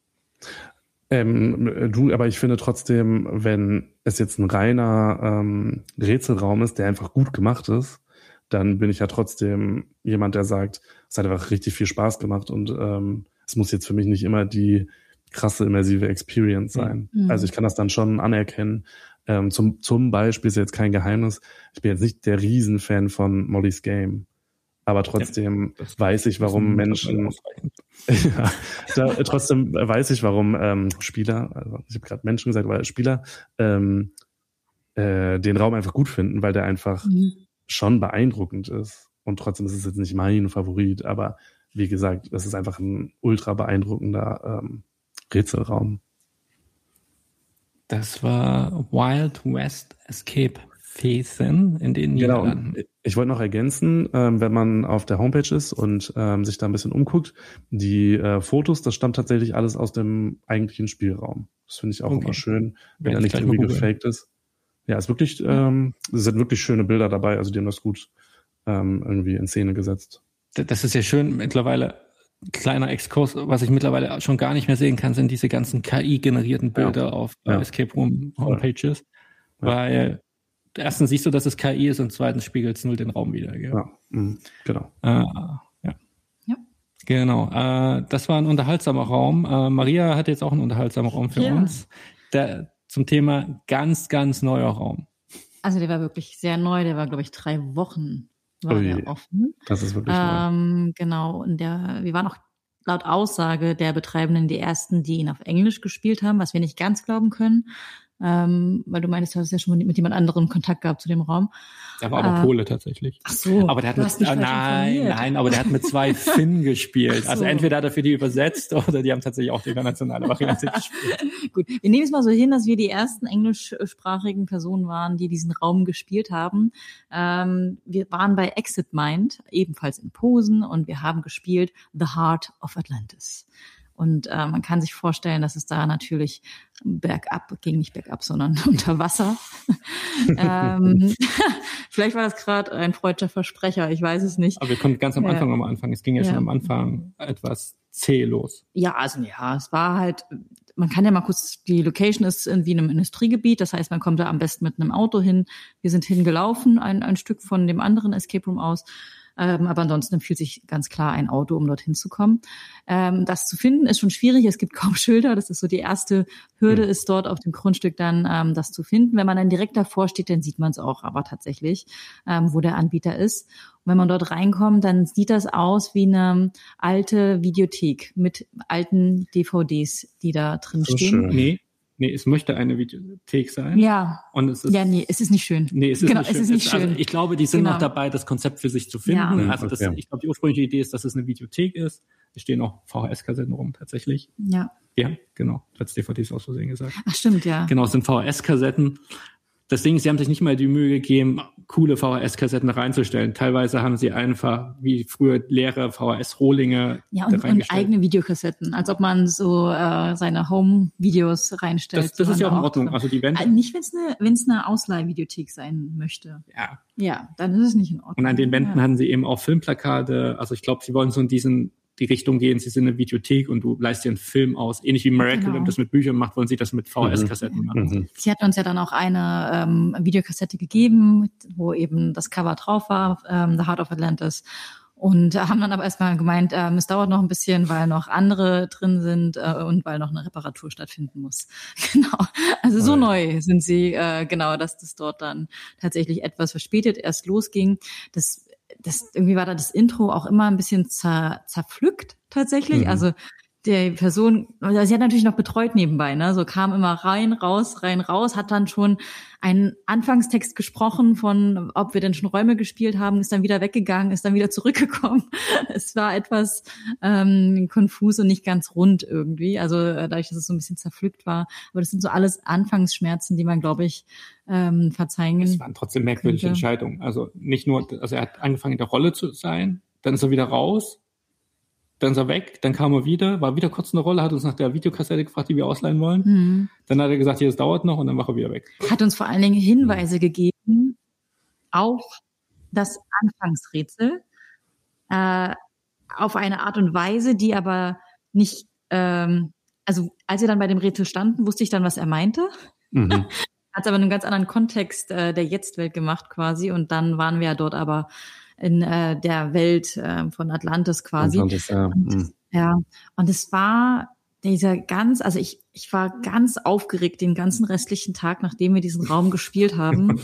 Ähm, du, aber ich finde trotzdem, wenn es jetzt ein reiner ähm, Rätselraum ist, der einfach gut gemacht ist, dann bin ich ja trotzdem jemand, der sagt, es hat einfach richtig viel Spaß gemacht und ähm, es muss jetzt für mich nicht immer die krasse immersive Experience sein. Mhm. Also ich kann das dann schon anerkennen. Ähm, zum, zum Beispiel ist jetzt kein Geheimnis, ich bin jetzt nicht der Riesenfan von Molly's Game. Aber trotzdem ja, weiß ich, warum Menschen, ja, da, trotzdem weiß ich, warum ähm, Spieler, also ich habe gerade Menschen gesagt, weil Spieler ähm, äh, den Raum einfach gut finden, weil der einfach mhm. schon beeindruckend ist. Und trotzdem ist es jetzt nicht mein Favorit, aber wie gesagt, das ist einfach ein ultra beeindruckender ähm, Rätselraum. Das war Wild West Escape Fesen in den Niederlanden. Genau. Ich wollte noch ergänzen, ähm, wenn man auf der Homepage ist und ähm, sich da ein bisschen umguckt, die äh, Fotos, das stammt tatsächlich alles aus dem eigentlichen Spielraum. Das finde ich auch okay. immer schön, wenn er nicht irgendwie gefaked ist. Ja, es ist wirklich, ähm, es sind wirklich schöne Bilder dabei, also die haben das gut ähm, irgendwie in Szene gesetzt. Das ist ja schön, mittlerweile kleiner Exkurs, was ich mittlerweile schon gar nicht mehr sehen kann, sind diese ganzen K I-generierten Bilder ja. auf äh, ja. Escape Room Homepages, ja. weil erstens siehst du, dass es K I ist und zweitens spiegelt es nur den Raum wieder. Gell? Ja, mh, genau. Äh, ja. ja. Genau. Äh, das war ein unterhaltsamer Raum. Äh, Maria hat jetzt auch einen unterhaltsamen Raum für ja. uns. Der, zum Thema ganz, ganz neuer Raum. Also der war wirklich sehr neu. Der war, glaube ich, drei Wochen war Ui, der offen. Das ist wirklich ähm, neu. Genau. Und der, wir waren auch laut Aussage der Betreibenden die ersten, die ihn auf Englisch gespielt haben, was wir nicht ganz glauben können. Ähm, weil du meinst, du hast ja schon mit jemand anderem Kontakt gehabt zu dem Raum. Der war aber äh, Pole tatsächlich. Ach so. Aber der hat mit, äh, nein, nein, aber der hat mit zwei Finn gespielt. So. Also entweder hat er für die übersetzt oder die haben tatsächlich auch die internationale Variante gespielt. Gut, wir nehmen es mal so hin, dass wir die ersten englischsprachigen Personen waren, die diesen Raum gespielt haben. Ähm, wir waren bei Exit Mind, ebenfalls in Posen, und wir haben gespielt The Heart of Atlantis. Und äh, man kann sich vorstellen, dass es da natürlich bergab ging, nicht bergab, sondern unter Wasser. ähm, vielleicht war das gerade ein freudscher Versprecher, ich weiß es nicht. Aber wir konnten ganz am Anfang äh, nochmal anfangen. Es ging ja, ja schon am Anfang etwas zäh los. Ja, also ja, es war halt, man kann ja mal kurz, die Location ist irgendwie in einem Industriegebiet, das heißt, man kommt da am besten mit einem Auto hin. Wir sind hingelaufen, ein, ein Stück von dem anderen Escape Room aus. Ähm, aber ansonsten empfiehlt sich ganz klar ein Auto, um dorthin zu kommen. Ähm, das zu finden ist schon schwierig. Es gibt kaum Schilder. Das ist so die erste Hürde, mhm. ist dort auf dem Grundstück dann ähm, das zu finden. Wenn man dann direkt davor steht, dann sieht man es auch aber tatsächlich, ähm, wo der Anbieter ist. Und wenn man dort reinkommt, dann sieht das aus wie eine alte Videothek mit alten D V Ds, die da drin so stehen. Schön. Nee. Nee, es möchte eine Videothek sein. Ja. Und es ist, ja, nee, es ist nicht schön. Nee, es ist genau, nicht schön. Es ist nicht schön. Also ich glaube, die sind genau. noch dabei, das Konzept für sich zu finden. Ja. Also das, okay. ich glaube, die ursprüngliche Idee ist, dass es eine Videothek ist. Es stehen auch V H S-Kassetten rum, tatsächlich. Ja. Ja, genau. Du hast D V Ds aus Versehen gesagt. Ach, stimmt, ja. Genau, es sind V H S-Kassetten. Das Ding ist, sie haben sich nicht mal die Mühe gegeben, coole V H S-Kassetten reinzustellen. Teilweise haben sie einfach, wie früher, leere V H S-Rohlinge ja, und, und eigene Videokassetten, als ob man so äh, seine Home-Videos reinstellt. Das, das ist ja auch in Ordnung. Also die Wände. Nicht, wenn es eine wenn es eine Ausleihvideothek sein möchte. Ja. Ja, dann ist es nicht in Ordnung. Und an den Wänden ja. hatten sie eben auch Filmplakate. Also ich glaube, sie wollen so in diesen die Richtung gehen, sie sind eine Videothek und du leist dir einen Film aus. Ähnlich wie Miracle, genau. das mit Büchern macht, wollen sie das mit V H S-Kassetten machen. Mhm. Sie hat uns ja dann auch eine ähm, Videokassette gegeben, wo eben das Cover drauf war, ähm, The Heart of Atlantis. Und äh, haben dann aber erstmal gemeint, ähm, es dauert noch ein bisschen, weil noch andere drin sind äh, und weil noch eine Reparatur stattfinden muss. Genau. Also so oh, neu ja. sind sie, äh, genau, dass das dort dann tatsächlich etwas verspätet erst losging. Das Das, irgendwie war da das Intro auch immer ein bisschen zer, zerpflückt tatsächlich. Mhm. Also der Person, also sie hat natürlich noch betreut nebenbei, ne, so kam immer rein, raus, rein, raus, hat dann schon einen Anfangstext gesprochen von, ob wir denn schon Räume gespielt haben, ist dann wieder weggegangen, ist dann wieder zurückgekommen. Es war etwas ähm, konfus und nicht ganz rund irgendwie, also äh, dadurch, dass es so ein bisschen zerpflückt war. Aber das sind so alles Anfangsschmerzen, die man, glaube ich, ähm, verzeihen Es waren trotzdem merkwürdige könnte. Entscheidungen. Also nicht nur, also er hat angefangen in der Rolle zu sein, dann ist er wieder raus, dann ist er weg, dann kam er wieder, war wieder kurz eine Rolle, hat uns nach der Videokassette gefragt, die wir ausleihen wollen. Mhm. Dann hat er gesagt, hier, es dauert noch und dann war er wieder weg. Hat uns vor allen Dingen Hinweise mhm. gegeben auf das Anfangsrätsel, äh, auf eine Art und Weise, die aber nicht, ähm, also als wir dann bei dem Rätsel standen, wusste ich dann, was er meinte. Mhm. Hat es aber in einem ganz anderen Kontext äh, der Jetztwelt gemacht quasi und dann waren wir ja dort aber in äh, der Welt äh, von Atlantis quasi. Atlantis, ja. Und, mhm. ja. Und es war dieser ganz, also ich ich war ganz aufgeregt den ganzen restlichen Tag, nachdem wir diesen Raum gespielt haben,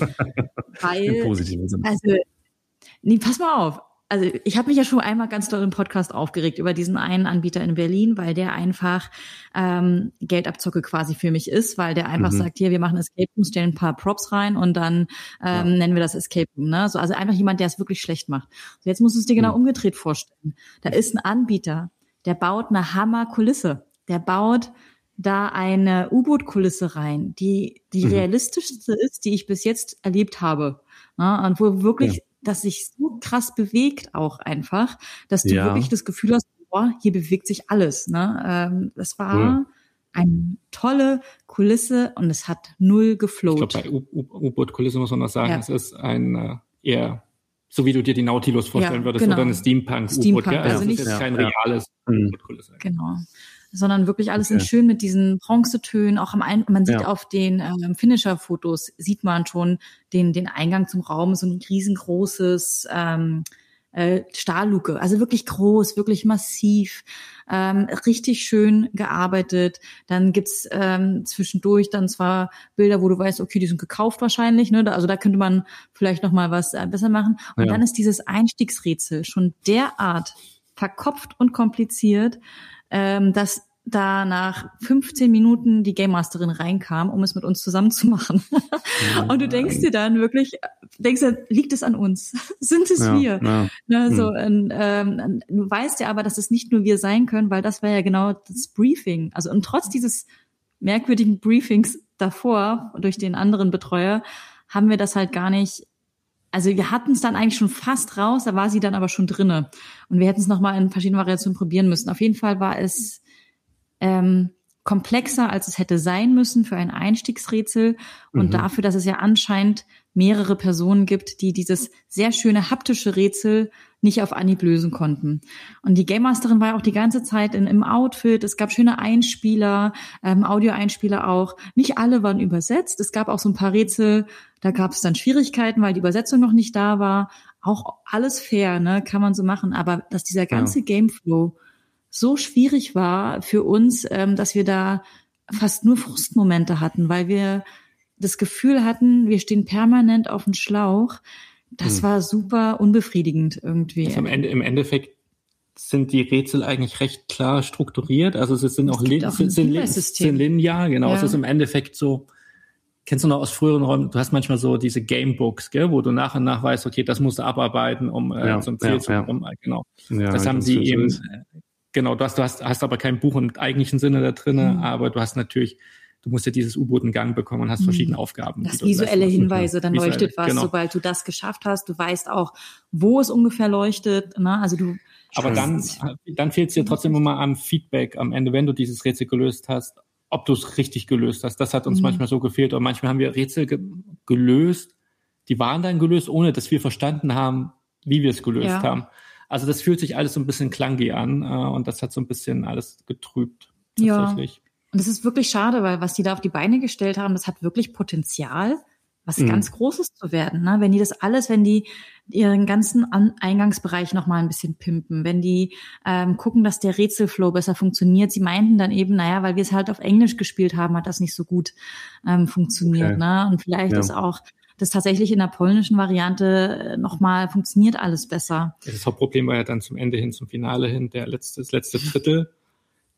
weil also nee, pass mal auf. Also ich habe mich ja schon einmal ganz doll im Podcast aufgeregt über diesen einen Anbieter in Berlin, weil der einfach ähm, Geldabzocke quasi für mich ist, weil der einfach mhm. sagt, hier, wir machen Escape Rooms, stellen ein paar Props rein und dann ähm, ja. nennen wir das Escape Room. Ne? So, also einfach jemand, der es wirklich schlecht macht. So, jetzt musst du es dir genau mhm. umgedreht vorstellen. Da ist ein Anbieter, der baut eine Hammerkulisse. Der baut da eine U-Boot-Kulisse rein, die die mhm. realistischste ist, die ich bis jetzt erlebt habe. Ne? Und wo wirklich... Ja. dass sich so krass bewegt auch einfach, dass du ja. wirklich das Gefühl hast, boah, hier bewegt sich alles. Ne? Ähm, das war cool. Eine tolle Kulisse und es hat null geflowt. Ich glaube, bei U-Boot-Kulisse muss man noch sagen, ja. es ist ein äh, eher, so wie du dir die Nautilus vorstellen ja, würdest, genau. oder eine Steampunk-U-Boot. Steampunk, ja? also das nicht ist jetzt kein reales ja. U-Boot-Kulisse. Genau. Sondern wirklich alles okay. in schön mit diesen Bronzetönen. Auch am Ein- man sieht ja. auf den ähm, Finisher-Fotos, sieht man schon den den Eingang zum Raum, so ein riesengroßes ähm, äh, Stahlluke. Also wirklich groß, wirklich massiv, ähm, richtig schön gearbeitet. Dann gibt's ähm, zwischendurch dann zwar Bilder, wo du weißt, okay, die sind gekauft wahrscheinlich. Ne? Also da könnte man vielleicht noch mal was äh, besser machen. Und ja. dann ist dieses Einstiegsrätsel schon derart verkopft und kompliziert, ähm, dass da nach fünfzehn Minuten die Game Masterin reinkam, um es mit uns zusammen zu machen. Ja, und du denkst dir dann wirklich, denkst du, liegt es an uns? Sind es ja, wir? Ja. Na, so, hm. und, ähm, du weißt ja aber, dass es nicht nur wir sein können, weil das war ja genau das Briefing. Also und trotz dieses merkwürdigen Briefings davor durch den anderen Betreuer haben wir das halt gar nicht. Also wir hatten es dann eigentlich schon fast raus, da war sie dann aber schon drinne. Und wir hätten es nochmal in verschiedenen Variationen probieren müssen. Auf jeden Fall war es ähm, komplexer, als es hätte sein müssen für ein Einstiegsrätsel und mhm. dafür, dass es ja anscheinend mehrere Personen gibt, die dieses sehr schöne haptische Rätsel nicht auf Anhieb lösen konnten. Und die Game Masterin war ja auch die ganze Zeit in, im Outfit. Es gab schöne Einspieler, ähm, Audio-Einspieler auch. Nicht alle waren übersetzt. Es gab auch so ein paar Rätsel, da gab es dann Schwierigkeiten, weil die Übersetzung noch nicht da war. Auch alles fair, ne, kann man so machen. Aber dass dieser ganze ja. Gameflow so schwierig war für uns, ähm, dass wir da fast nur Frustmomente hatten, weil wir das Gefühl hatten, wir stehen permanent auf dem Schlauch. Das hm. war super unbefriedigend irgendwie. Also im, Ende, Im Endeffekt sind die Rätsel eigentlich recht klar strukturiert. Also es sind auch, lin- auch sind, sind, sind linear, genau. Ja. Es ist im Endeffekt so, kennst du noch aus früheren Räumen, du hast manchmal so diese Gamebooks, gell, wo du nach und nach weißt, okay, das musst du abarbeiten, um äh, ja, zum Ziel ja, zu kommen. Ja. Genau. Ja, das haben sie eben, äh, genau, du hast, du hast, hast aber kein Buch im eigentlichen Sinne da drin, mhm. aber du hast natürlich, du musst ja dieses U-Boot in Gang bekommen und hast verschiedene Aufgaben. Das visuelle Hinweise, dann visuelle, leuchtet was, genau. Sobald du das geschafft hast. Du weißt auch, wo es ungefähr leuchtet. Ne? Also du. Aber dann, dann fehlt es dir trotzdem immer am Feedback am Ende, wenn du dieses Rätsel gelöst hast, ob du es richtig gelöst hast. Das hat uns mhm. manchmal so gefehlt. Und manchmal haben wir Rätsel ge- gelöst, die waren dann gelöst, ohne dass wir verstanden haben, wie wir es gelöst ja. haben. Also das fühlt sich alles so ein bisschen clunky an äh, und das hat so ein bisschen alles getrübt. Tatsächlich. Ja. Und das ist wirklich schade, weil was die da auf die Beine gestellt haben, das hat wirklich Potenzial, was mhm. ganz Großes zu werden. Ne? Wenn die das alles, wenn die ihren ganzen An- Eingangsbereich nochmal ein bisschen pimpen, wenn die ähm, gucken, dass der Rätselflow besser funktioniert. Sie meinten dann eben, naja, weil wir es halt auf Englisch gespielt haben, hat das nicht so gut ähm, funktioniert. Okay. Ne? Und vielleicht ja. ist auch das tatsächlich in der polnischen Variante nochmal funktioniert alles besser. Das Hauptproblem war ja dann zum Ende hin, zum Finale hin, der letzte, das letzte Drittel.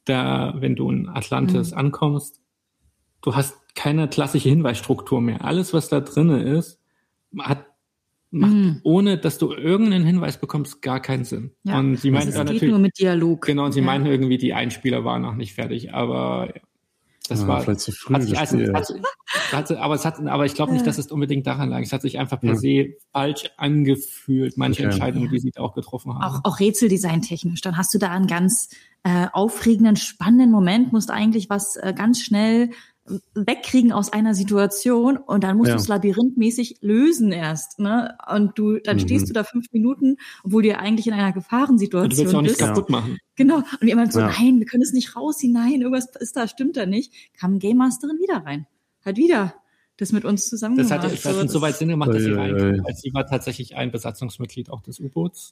da, wenn du in Atlantis mhm. ankommst, du hast keine klassische Hinweisstruktur mehr. Alles, was da drinne ist, hat macht, mm. ohne dass du irgendeinen Hinweis bekommst, gar keinen Sinn. Ja. Und sie meinten also dann geht natürlich nur mit Dialog. Genau, und sie ja. meinten irgendwie, die Einspieler waren noch nicht fertig, aber ja, das ja, war vielleicht zu früh. Hat sich also, hat, hat, aber es hat, aber ich glaube nicht, dass es unbedingt daran lag. Es hat sich einfach per ja. se falsch angefühlt. Manche okay. Entscheidungen, ja. die sie da auch getroffen haben. Auch, auch Rätseldesign technisch. Dann hast du da einen ganz äh, aufregenden, spannenden Moment. Musst eigentlich was äh, ganz schnell wegkriegen aus einer Situation und dann musst ja. du es labyrinthmäßig lösen erst, ne? Und du, dann mhm. stehst du da fünf Minuten, obwohl du ja eigentlich in einer Gefahrensituation bist. Du willst auch nichts kaputt machen. Genau. Und jemand so, ja. nein, wir können es nicht raus, nein, irgendwas ist da, stimmt da nicht. Kam Game Masterin wieder rein. Hat wieder das mit uns zusammen das gemacht. Hat, das hat so, so weit Sinn gemacht, dass sie rein, weil sie war tatsächlich ein Besatzungsmitglied auch des U-Boots.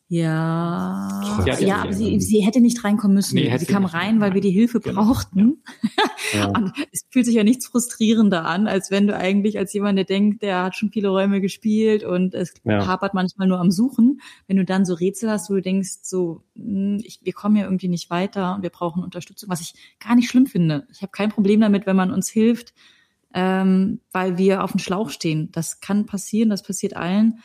Ja, ja, ja, aber sie, sie hätte nicht reinkommen müssen. Nee, sie kam rein, weil wir die Hilfe genau. brauchten. Ja. Und es fühlt sich ja nichts frustrierender an, als wenn du eigentlich als jemand, der denkt, der hat schon viele Räume gespielt und es ja. hapert manchmal nur am Suchen. Wenn du dann so Rätsel hast, wo du denkst, so, ich, wir kommen ja irgendwie nicht weiter und wir brauchen Unterstützung, was ich gar nicht schlimm finde. Ich habe kein Problem damit, wenn man uns hilft, Ähm, weil wir auf dem Schlauch stehen. Das kann passieren, das passiert allen.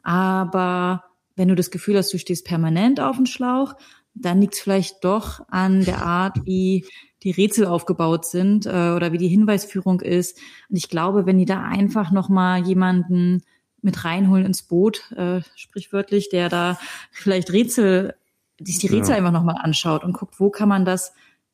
Aber wenn du das Gefühl hast, du stehst permanent auf dem Schlauch, dann liegt es vielleicht doch an der Art, wie die Rätsel aufgebaut sind äh, oder wie die Hinweisführung ist. Und ich glaube, wenn die da einfach nochmal jemanden mit reinholen ins Boot, äh, sprichwörtlich, der da vielleicht Rätsel, sich die Rätsel ja. einfach nochmal anschaut und guckt, wo kann man das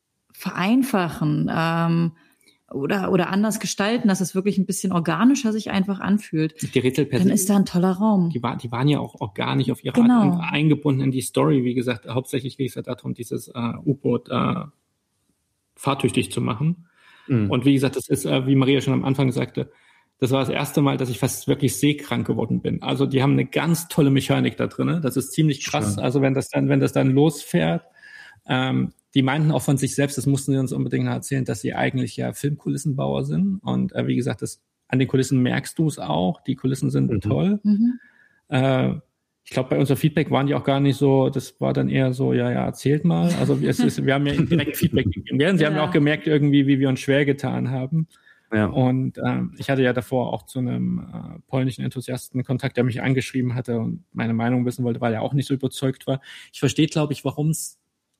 vereinfachen, ähm, oder oder anders gestalten, dass es wirklich ein bisschen organischer sich einfach anfühlt. Die Rätsel per Dann ist da ein toller Raum. Die, war, die waren ja auch organisch auf ihre genau. Art eingebunden in die Story. Wie gesagt, hauptsächlich geht es ja darum, dieses äh, U-Boot äh, fahrtüchtig zu machen. Mhm. Und wie gesagt, das ist, äh, wie Maria schon am Anfang sagte, das war das erste Mal, dass ich fast wirklich seekrank geworden bin. Also die haben eine ganz tolle Mechanik da drin. Das ist ziemlich krass. Schön. Also wenn das dann, wenn das dann losfährt, ähm, die meinten auch von sich selbst, das mussten sie uns unbedingt noch erzählen, dass sie eigentlich ja Filmkulissenbauer sind. Und äh, wie gesagt, das, an den Kulissen merkst du es auch. Die Kulissen sind mhm. toll. Mhm. Äh, ich glaube, bei unserem Feedback waren die auch gar nicht so, das war dann eher so, ja, ja, erzählt mal. Also es ist, wir haben ja direkt Feedback gegeben. Sie ja. haben ja auch gemerkt irgendwie, wie wir uns schwer getan haben. Ja. Und ähm, ich hatte ja davor auch zu einem äh, polnischen Enthusiasten Kontakt, der mich angeschrieben hatte und meine Meinung wissen wollte, weil er auch nicht so überzeugt war. Ich verstehe, glaube ich, warum es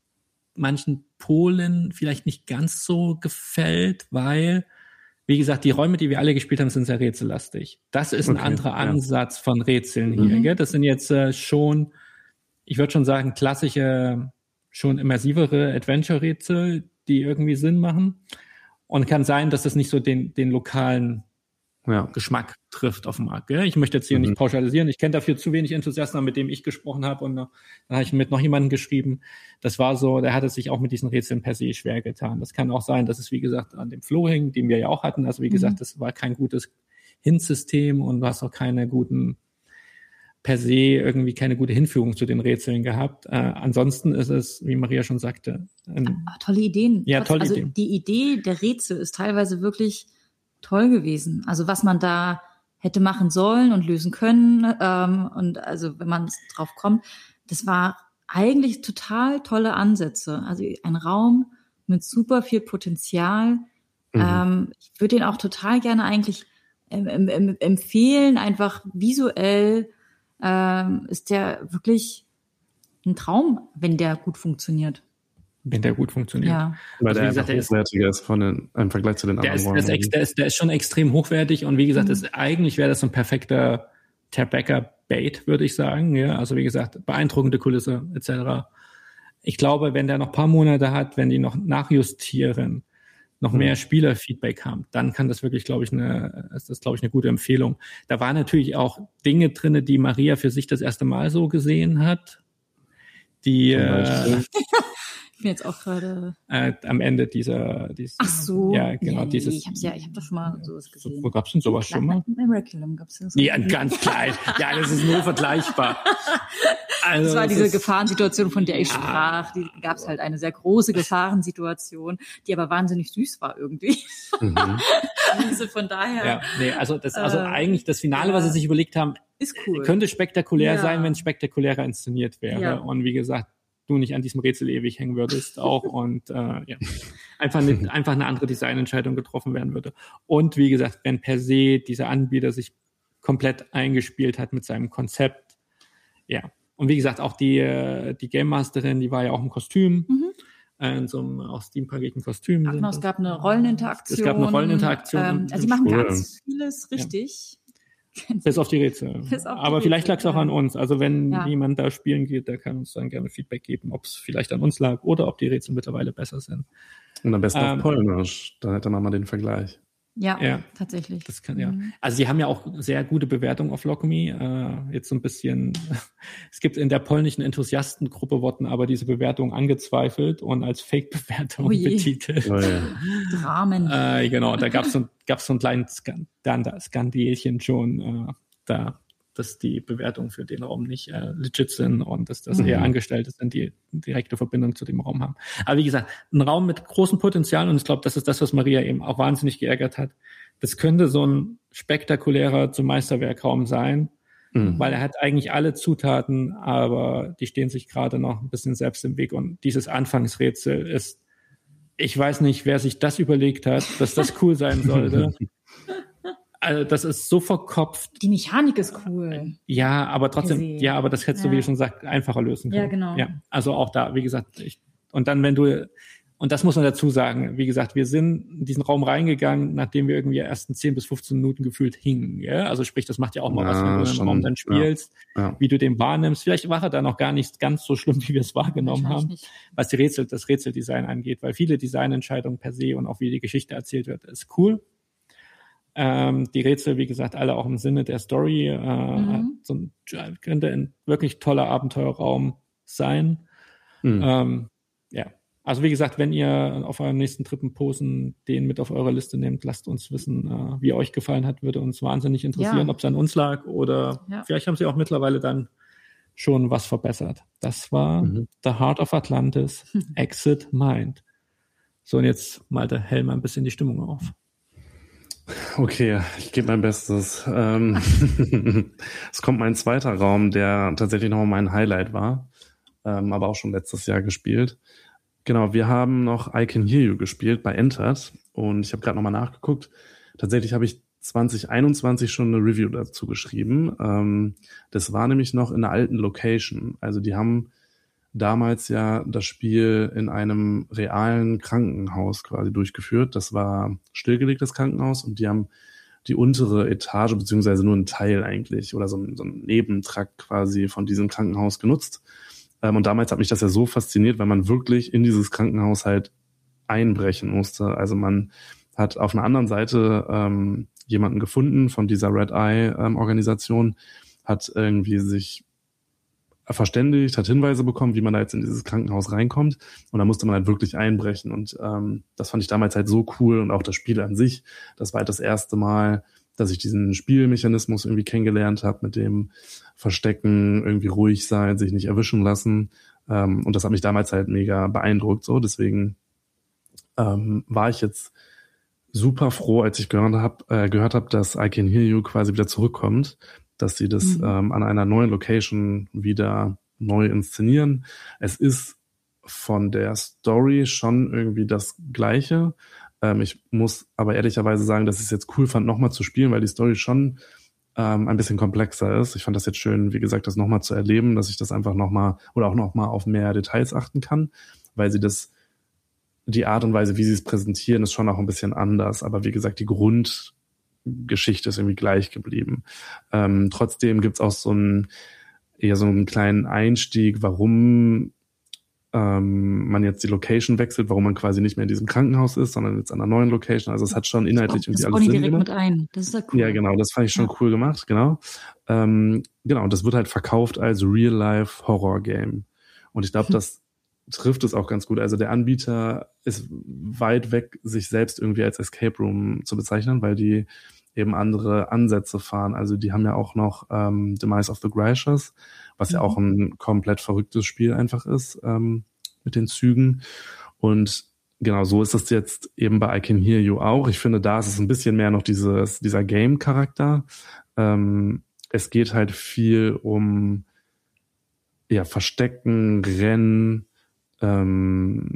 manchen Polen vielleicht nicht ganz so gefällt, weil, wie gesagt, die Räume, die wir alle gespielt haben, sind sehr rätsellastig. Das ist okay, ein anderer ja. Ansatz von Rätseln mhm. hier. Gell? Das sind jetzt äh, schon, ich würde schon sagen, klassische, schon immersivere Adventure-Rätsel, die irgendwie Sinn machen. Und kann sein, dass das nicht so den, den lokalen ja. Geschmack trifft auf dem Markt. Gell? Ich möchte jetzt hier mhm. nicht pauschalisieren. Ich kenne dafür zu wenig Enthusiasten, mit dem ich gesprochen habe. Und dann habe ich mit noch jemandem geschrieben. Das war so, der hatte sich auch mit diesen Rätseln per se schwer getan. Das kann auch sein, dass es, wie gesagt, an dem Flow hing, den wir ja auch hatten. Also wie mhm. gesagt, das war kein gutes Hint-System und du hast auch keine guten, per se irgendwie keine gute Hinführung zu den Rätseln gehabt. Äh, ansonsten ist es, wie Maria schon sagte, ein, ah, tolle Ideen. Ja, tolle also Ideen. Die Idee der Rätsel ist teilweise wirklich toll gewesen. Also was man da hätte machen sollen und lösen können. Ähm, und also wenn man drauf kommt, das war eigentlich total tolle Ansätze. Also ein Raum mit super viel Potenzial. Mhm. Ähm, ich würde den auch total gerne eigentlich ähm, ähm, empfehlen, einfach visuell ähm, ist der wirklich ein Traum, wenn der gut funktioniert. Wenn der gut funktioniert. Ja. Weil also, der gesagt, einfach hochwertiger ist von den, im Vergleich zu den der anderen ist, der, ist, der, ist, der ist schon extrem hochwertig und wie gesagt, Mhm. ist, eigentlich wäre das so ein perfekter Tribeca-Bait, würde ich sagen. Ja, also wie gesagt, beeindruckende Kulisse et cetera. Ich glaube, wenn der noch ein paar Monate hat, wenn die noch nachjustieren, noch mhm. mehr Spielerfeedback haben, dann kann das wirklich, glaube ich, eine, ist das, glaube ich, eine gute Empfehlung. Da waren natürlich auch Dinge drinne, die Maria für sich das erste Mal so gesehen hat. Die äh, ich bin jetzt auch gerade äh, am Ende dieser, dieser Ach so. ja genau nee, dieses. Ich habe ja, ich habe doch schon mal sowas gesehen. Wo gab's denn sowas schon mal? Im Miraculum gab's das. Ja, ganz klein. Ja, das ist nur vergleichbar. Also, das war diese ist, Gefahrensituation, von der ich ja. sprach. Die gab's halt eine sehr große Gefahrensituation, die aber wahnsinnig süß war irgendwie. Mhm. Also von daher. Ja, nee, also das, also äh, eigentlich das Finale, ja. was sie sich überlegt haben, ist cool. Könnte spektakulär ja. sein, wenn es spektakulärer inszeniert wäre. Ja. Und wie gesagt, du nicht an diesem Rätsel ewig hängen würdest auch und äh, ja, einfach eine, einfach eine andere Designentscheidung getroffen werden würde. Und wie gesagt, wenn per se dieser Anbieter sich komplett eingespielt hat mit seinem Konzept, ja. Und wie gesagt, auch die, die Game Masterin, die war ja auch im Kostüm, mhm. äh, in so einem aus steampunkigen Kostüm. Ach, genau, es gab eine Rolleninteraktion. Es gab eine Rolleninteraktion. Ähm, also die machen cool. ganz vieles richtig. Ja. Bis auf die Rätsel. Bis auf die Aber Rätsel, vielleicht lag es auch ja. an uns. Also wenn ja. jemand da spielen geht, der kann uns dann gerne Feedback geben, ob es vielleicht an uns lag oder ob die Rätsel mittlerweile besser sind. Und am besten ähm, auf Polnisch, dann hätte man mal den Vergleich. Ja, ja, tatsächlich. Das kann, ja. Mhm. Also sie haben ja auch sehr gute Bewertungen auf Logme. Äh, jetzt so ein bisschen, es gibt in der polnischen Enthusiastengruppe wurden aber diese Bewertungen angezweifelt und als Fake-Bewertung oh betitelt. Oh ja. Dramen. Äh, genau, da gab es so, gab's so ein kleines Skandalchen schon äh, da, dass die Bewertungen für den Raum nicht äh, legit sind und dass das mhm. eher Angestellte sind, die direkte Verbindung zu dem Raum haben. Aber wie gesagt, ein Raum mit großem Potenzial und ich glaube, das ist das, was Maria eben auch wahnsinnig geärgert hat. Das könnte so ein spektakulärer zum Meisterwerkraum sein, mhm. weil er hat eigentlich alle Zutaten, aber die stehen sich gerade noch ein bisschen selbst im Weg und dieses Anfangsrätsel ist, ich weiß nicht, wer sich das überlegt hat, dass das cool sein sollte. Also das ist so verkopft. Die Mechanik ist cool. Ja, aber trotzdem, ja, aber das hättest ja. du, wie du schon sagst, einfacher lösen können. Ja, genau. Ja, also auch da, wie gesagt, ich, und dann, wenn du, und das muss man dazu sagen, wie gesagt, wir sind in diesen Raum reingegangen, nachdem wir irgendwie ersten zehn bis fünfzehn Minuten gefühlt hingen. Ja? Also sprich, das macht ja auch mal ja, was, wenn du in den Raum dann spielst, ja. Ja. wie du den wahrnimmst. Vielleicht war er da noch gar nicht ganz so schlimm, wie wir es wahrgenommen haben, nicht. was die Rätsel, das Rätseldesign angeht, weil viele Designentscheidungen per se und auch wie die Geschichte erzählt wird, ist cool. Ähm, die Rätsel, wie gesagt, alle auch im Sinne der Story. Äh, mhm. so ein, könnte ein wirklich toller Abenteuerraum sein. Mhm. Ähm, ja, also wie gesagt, wenn ihr auf euren nächsten Trippen Posen den mit auf eure Liste nehmt, lasst uns wissen, äh, wie euch gefallen hat. Würde uns wahnsinnig interessieren, ja. ob es an uns lag oder ja. vielleicht haben sie auch mittlerweile dann schon was verbessert. Das war mhm. The Heart of Atlantis, Exit Mind. So, und jetzt mal der Helm ein bisschen die Stimmung auf. Okay, ich gebe mein Bestes. Ähm, es kommt mein zweiter Raum, der tatsächlich nochmal mein Highlight war, ähm, aber auch schon letztes Jahr gespielt. Genau, wir haben noch I Can Hear You gespielt bei Entered und ich habe gerade nochmal nachgeguckt. Tatsächlich habe ich zwanzig einundzwanzig schon eine Review dazu geschrieben. Ähm, das war nämlich noch in der alten Location. Also die haben damals ja das Spiel in einem realen Krankenhaus quasi durchgeführt. Das war stillgelegtes Krankenhaus und die haben die untere Etage, beziehungsweise nur einen Teil eigentlich oder so ein, so ein Nebentrakt quasi von diesem Krankenhaus genutzt. Ähm, und damals hat mich das ja so fasziniert, weil man wirklich in dieses Krankenhaus halt einbrechen musste. Also man hat auf einer anderen Seite ähm, jemanden gefunden von dieser Red Eye ähm, Organisation, hat irgendwie sich verständigt, hat Hinweise bekommen, wie man da jetzt in dieses Krankenhaus reinkommt und da musste man halt wirklich einbrechen und ähm, das fand ich damals halt so cool und auch das Spiel an sich, das war halt das erste Mal, dass ich diesen Spielmechanismus irgendwie kennengelernt habe, mit dem Verstecken, irgendwie ruhig sein, sich nicht erwischen lassen ähm, und das hat mich damals halt mega beeindruckt, so deswegen ähm, war ich jetzt super froh, als ich gehört habe, äh, gehört habe, dass I Can Hear You quasi wieder zurückkommt, dass sie das mhm. ähm, an einer neuen Location wieder neu inszenieren. Es ist von der Story schon irgendwie das Gleiche. Ähm, ich muss aber ehrlicherweise sagen, dass ich es jetzt cool fand, nochmal zu spielen, weil die Story schon ähm, ein bisschen komplexer ist. Ich fand das jetzt schön, wie gesagt, das nochmal zu erleben, dass ich das einfach nochmal oder auch nochmal auf mehr Details achten kann, weil sie das, die Art und Weise, wie sie es präsentieren, ist schon auch ein bisschen anders. Aber wie gesagt, die Grund Geschichte ist irgendwie gleich geblieben. Ähm, trotzdem gibt's auch so einen, eher so einen kleinen Einstieg, warum ähm, man jetzt die Location wechselt, warum man quasi nicht mehr in diesem Krankenhaus ist, sondern jetzt an einer neuen Location. Also es hat schon inhaltlich irgendwie alles Sinn direkt gemacht. Mit ein. Das ist ja cool. Ja, genau, das fand ich schon ja. cool gemacht, genau. Ähm, genau, und das wird halt verkauft als Real-Life-Horror-Game. Und ich glaube, hm. das trifft es auch ganz gut. Also der Anbieter ist weit weg, sich selbst irgendwie als Escape Room zu bezeichnen, weil die eben andere Ansätze fahren. Also die haben ja auch noch ähm, Demise of the Gracious, was mhm. ja auch ein komplett verrücktes Spiel einfach ist ähm, mit den Zügen. Und genau so ist es jetzt eben bei I Can Hear You auch. Ich finde, da ist es ein bisschen mehr noch dieses, dieser Game-Charakter. Ähm, es geht halt viel um ja, verstecken, rennen, ähm,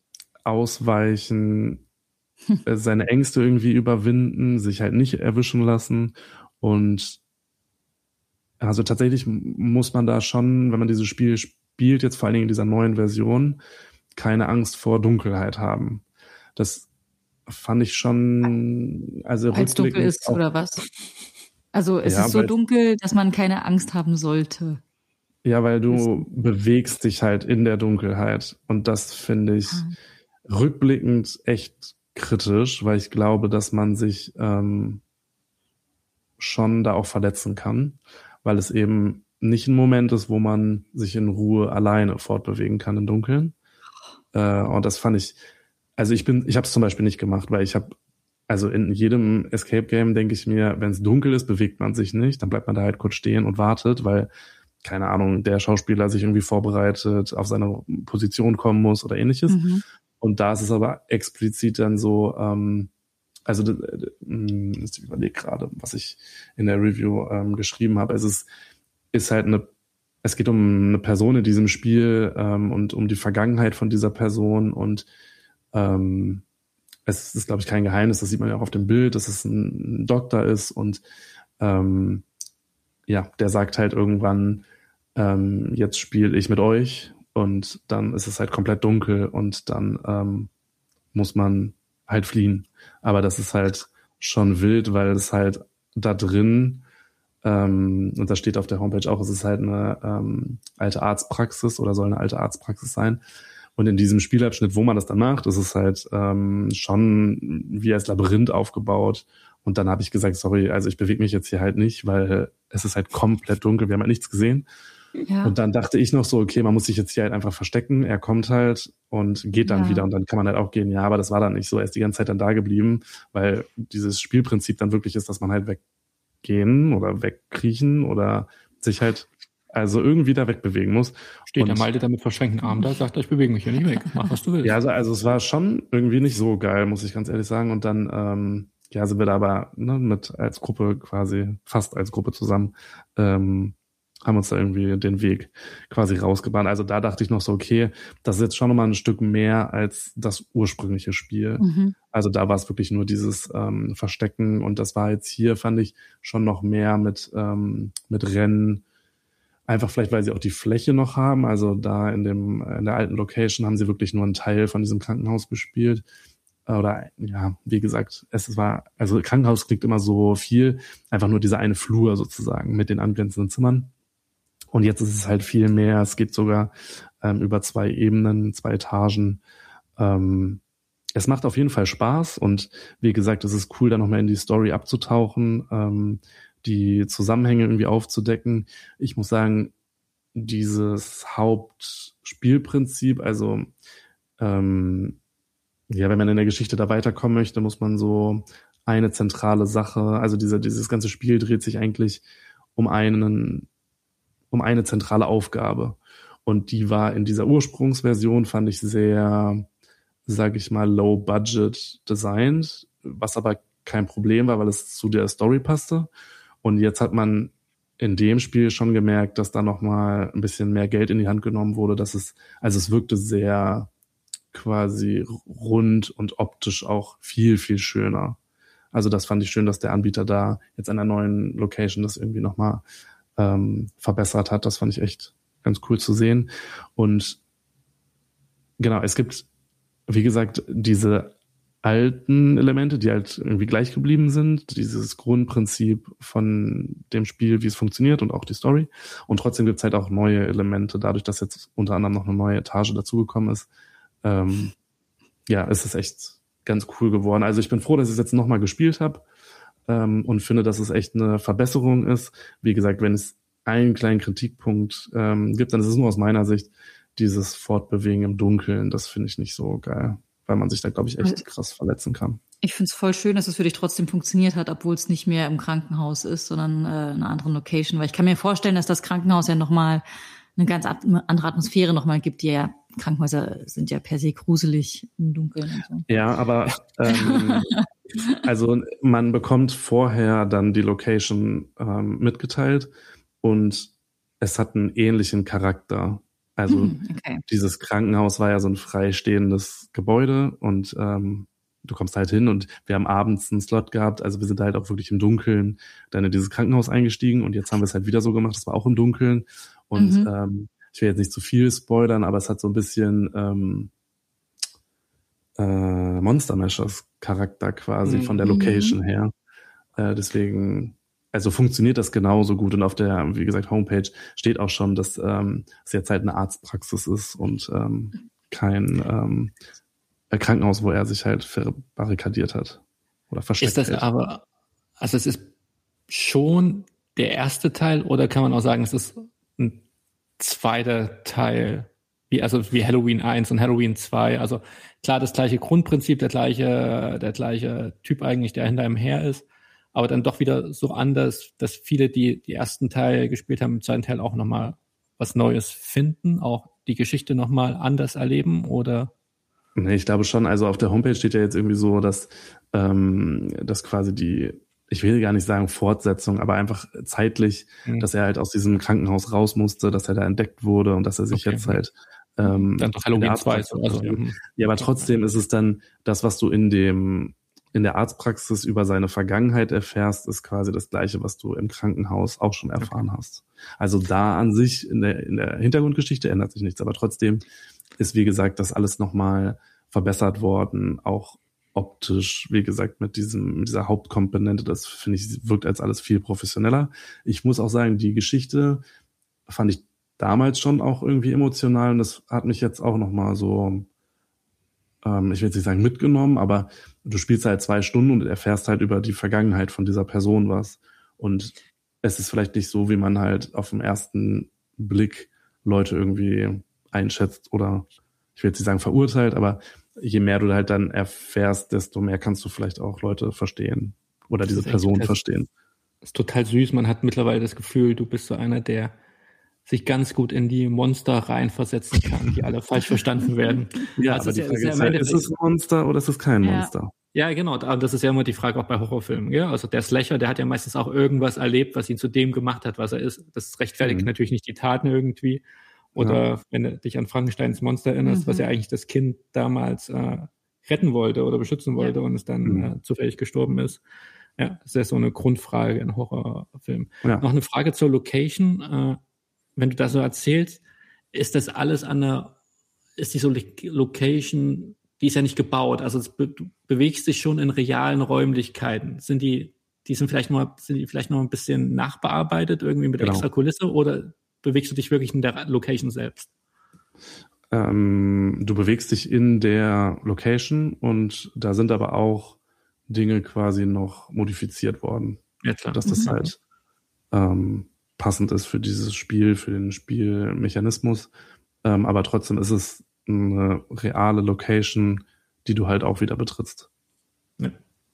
ausweichen, äh, seine Ängste irgendwie überwinden, sich halt nicht erwischen lassen. Und also tatsächlich muss man da schon, wenn man dieses Spiel spielt, jetzt vor allen Dingen in dieser neuen Version, keine Angst vor Dunkelheit haben. Das fand ich schon, also Weil es dunkel ist, auch, oder was? Also es ja, ist so dunkel, dass man keine Angst haben sollte. Ja, weil du bewegst dich halt in der Dunkelheit. Und das finde ich ah. rückblickend echt kritisch, weil ich glaube, dass man sich ähm, schon da auch verletzen kann, weil es eben nicht ein Moment ist, wo man sich in Ruhe alleine fortbewegen kann im Dunkeln. Äh, und das fand ich, also ich bin, ich habe es zum Beispiel nicht gemacht, weil ich habe, also in jedem Escape-Game denke ich mir, wenn es dunkel ist, bewegt man sich nicht, dann bleibt man da halt kurz stehen und wartet, weil, keine Ahnung, der Schauspieler sich irgendwie vorbereitet, auf seine Position kommen muss oder ähnliches. Mhm. Und da ist es aber explizit dann so, ähm, also ich überlege gerade, was ich in der Review ähm, geschrieben habe. Es ist, ist halt eine, es geht um eine Person in diesem Spiel ähm, und um die Vergangenheit von dieser Person und ähm, es ist, glaube ich, kein Geheimnis, das sieht man ja auch auf dem Bild, dass es ein Doktor ist und ähm, ja, der sagt halt irgendwann, ähm, jetzt spiele ich mit euch und dann ist es halt komplett dunkel und dann ähm, muss man halt fliehen. Aber das ist halt schon wild, weil es halt da drin, ähm, und das steht auf der Homepage auch, es ist halt eine ähm, alte Arztpraxis oder soll eine alte Arztpraxis sein. Und in diesem Spielabschnitt, wo man das dann macht, ist es halt ähm, schon wie als Labyrinth aufgebaut. Und dann habe ich gesagt, sorry, also ich bewege mich jetzt hier halt nicht, weil es ist halt komplett dunkel, wir haben halt nichts gesehen. Ja. Und dann dachte ich noch so, okay, man muss sich jetzt hier halt einfach verstecken. Er kommt halt und geht dann ja. wieder und dann kann man halt auch gehen. Ja, aber das war dann nicht so. Er ist die ganze Zeit dann da geblieben, weil dieses Spielprinzip dann wirklich ist, dass man halt weggehen oder wegkriechen oder sich halt also irgendwie da wegbewegen muss. Steht und der Malte da mit verschränkten Armen da, sagt, ich bewege mich hier nicht weg, mach was du willst. Ja, also, also es war schon irgendwie nicht so geil, muss ich ganz ehrlich sagen. Und dann ähm, ja, sind wir da aber ne, mit als Gruppe quasi, fast als Gruppe zusammen, ähm, haben uns da irgendwie den Weg quasi rausgebahnt. Also da dachte ich noch so, okay, das ist jetzt schon nochmal ein Stück mehr als das ursprüngliche Spiel. Mhm. Also da war es wirklich nur dieses ähm, Verstecken und das war jetzt hier, fand ich, schon noch mehr mit ähm, mit Rennen. Einfach vielleicht, weil sie auch die Fläche noch haben. Also da in dem in der alten Location haben sie wirklich nur einen Teil von diesem Krankenhaus bespielt. Oder ja, wie gesagt, es war, also Krankenhaus klingt immer so viel, einfach nur diese eine Flur sozusagen mit den angrenzenden Zimmern. Und jetzt ist es halt viel mehr, es geht sogar ähm, über zwei Ebenen, zwei Etagen. Ähm, es macht auf jeden Fall Spaß und wie gesagt, es ist cool, da nochmal in die Story abzutauchen, ähm, die Zusammenhänge irgendwie aufzudecken. Ich muss sagen, dieses Hauptspielprinzip, also ähm, ja, wenn man in der Geschichte da weiterkommen möchte, muss man so eine zentrale Sache, also diese, dieses ganze Spiel dreht sich eigentlich um einen um eine zentrale Aufgabe. Und die war in dieser Ursprungsversion, fand ich sehr, sag ich mal, low budget designt, was aber kein Problem war, weil es zu der Story passte. Und jetzt hat man in dem Spiel schon gemerkt, dass da nochmal ein bisschen mehr Geld in die Hand genommen wurde, dass es, also es wirkte sehr quasi rund und optisch auch viel, viel schöner. Also das fand ich schön, dass der Anbieter da jetzt an der neuen Location das irgendwie nochmal ähm, verbessert hat. Das fand ich echt ganz cool zu sehen. Und genau, es gibt, wie gesagt, diese alten Elemente, die halt irgendwie gleich geblieben sind, dieses Grundprinzip von dem Spiel, wie es funktioniert und auch die Story. Und trotzdem gibt es halt auch neue Elemente, dadurch, dass jetzt unter anderem noch eine neue Etage dazugekommen ist. Ähm, ja, es ist echt ganz cool geworden. Also ich bin froh, dass ich es jetzt nochmal gespielt habe ähm, und finde, dass es echt eine Verbesserung ist. Wie gesagt, wenn es einen kleinen Kritikpunkt ähm, gibt, dann ist es nur aus meiner Sicht dieses Fortbewegen im Dunkeln. Das finde ich nicht so geil, weil man sich da, glaube ich, echt krass verletzen kann. Ich finde es voll schön, dass es für dich trotzdem funktioniert hat, obwohl es nicht mehr im Krankenhaus ist, sondern äh, in einer anderen Location. Weil ich kann mir vorstellen, dass das Krankenhaus ja nochmal eine ganz andere Atmosphäre nochmal gibt, die ja, Krankenhäuser sind ja per se gruselig im Dunkeln und so. Ja, aber ähm, also man bekommt vorher dann die Location ähm, mitgeteilt und es hat einen ähnlichen Charakter. Also hm, okay. Dieses Krankenhaus war ja so ein freistehendes Gebäude und ähm, du kommst halt hin und wir haben abends einen Slot gehabt, also wir sind halt auch wirklich im Dunkeln dann in dieses Krankenhaus eingestiegen und jetzt haben wir es halt wieder so gemacht, das war auch im Dunkeln und mhm. ähm, ich will jetzt nicht zu viel spoilern, aber es hat so ein bisschen ähm, äh, Monster Mashers Charakter quasi mhm. von der Location her. Äh, deswegen, also funktioniert das genauso gut und auf der, wie gesagt, Homepage steht auch schon, dass ähm, es jetzt halt eine Arztpraxis ist und ähm, kein ähm, Krankenhaus, wo er sich halt verbarrikadiert hat oder versteckt Ist das hält. Aber, also es ist schon der erste Teil oder kann man auch sagen, es ist ein zweiter Teil, wie, also wie Halloween eins und Halloween zwei, also klar das gleiche Grundprinzip, der gleiche, der gleiche Typ eigentlich, der hinter ihm her ist, aber dann doch wieder so anders, dass viele, die die ersten Teil gespielt haben, im zweiten Teil auch nochmal was Neues finden, auch die Geschichte nochmal anders erleben oder? Nee, ich glaube schon, also auf der Homepage steht ja jetzt irgendwie so, dass, ähm, dass quasi die, ich will gar nicht sagen Fortsetzung, aber einfach zeitlich, mhm. dass er halt aus diesem Krankenhaus raus musste, dass er da entdeckt wurde und dass er sich okay. jetzt halt ähm, dann doch Halloween zwei ist. Also, ja. ja, aber trotzdem ist es dann das, was du in dem in der Arztpraxis über seine Vergangenheit erfährst, ist quasi das Gleiche, was du im Krankenhaus auch schon erfahren okay. hast. Also da an sich in der in der Hintergrundgeschichte ändert sich nichts, aber trotzdem ist, wie gesagt, das alles nochmal verbessert worden, auch optisch, wie gesagt, mit diesem mit dieser Hauptkomponente, das finde ich, wirkt als alles viel professioneller. Ich muss auch sagen, die Geschichte fand ich damals schon auch irgendwie emotional und das hat mich jetzt auch nochmal so, ähm, ich will jetzt nicht sagen mitgenommen, aber du spielst halt zwei Stunden und erfährst halt über die Vergangenheit von dieser Person was und es ist vielleicht nicht so, wie man halt auf den ersten Blick Leute irgendwie einschätzt oder ich will jetzt nicht sagen verurteilt, aber je mehr du halt dann erfährst, desto mehr kannst du vielleicht auch Leute verstehen oder diese Person verstehen. Das ist total süß. Man hat mittlerweile das Gefühl, du bist so einer, der sich ganz gut in die Monster reinversetzen kann, die alle falsch verstanden werden. Ja, also aber die Frage ist, ja, ist es ein Monster oder ist es kein ja. Monster? Ja, genau. Und das ist ja immer die Frage auch bei Horrorfilmen. Ja? Also der Slasher, der hat ja meistens auch irgendwas erlebt, was ihn zu dem gemacht hat, was er ist. Das rechtfertigt mhm. natürlich nicht die Taten irgendwie. Oder ja. wenn du dich an Frankensteins Monster erinnerst, mhm. was ja eigentlich das Kind damals äh, retten wollte oder beschützen wollte ja. und es dann mhm. äh, zufällig gestorben ist. Ja, das ist ja so eine Grundfrage in Horrorfilmen. Ja. Noch eine Frage zur Location. Äh, wenn du das so erzählst, ist das alles an der, ist die so Location, die ist ja nicht gebaut, also be- du bewegst dich schon in realen Räumlichkeiten. Sind die, die sind vielleicht noch, sind die vielleicht noch ein bisschen nachbearbeitet, irgendwie mit genau. extra Kulisse, oder bewegst du dich wirklich in der Location selbst? Ähm, du bewegst dich in der Location und da sind aber auch Dinge quasi noch modifiziert worden. Ja, klar. Dass das mhm. halt ähm, passend ist für dieses Spiel, für den Spielmechanismus. Ähm, aber trotzdem ist es eine reale Location, die du halt auch wieder betrittst. Ja,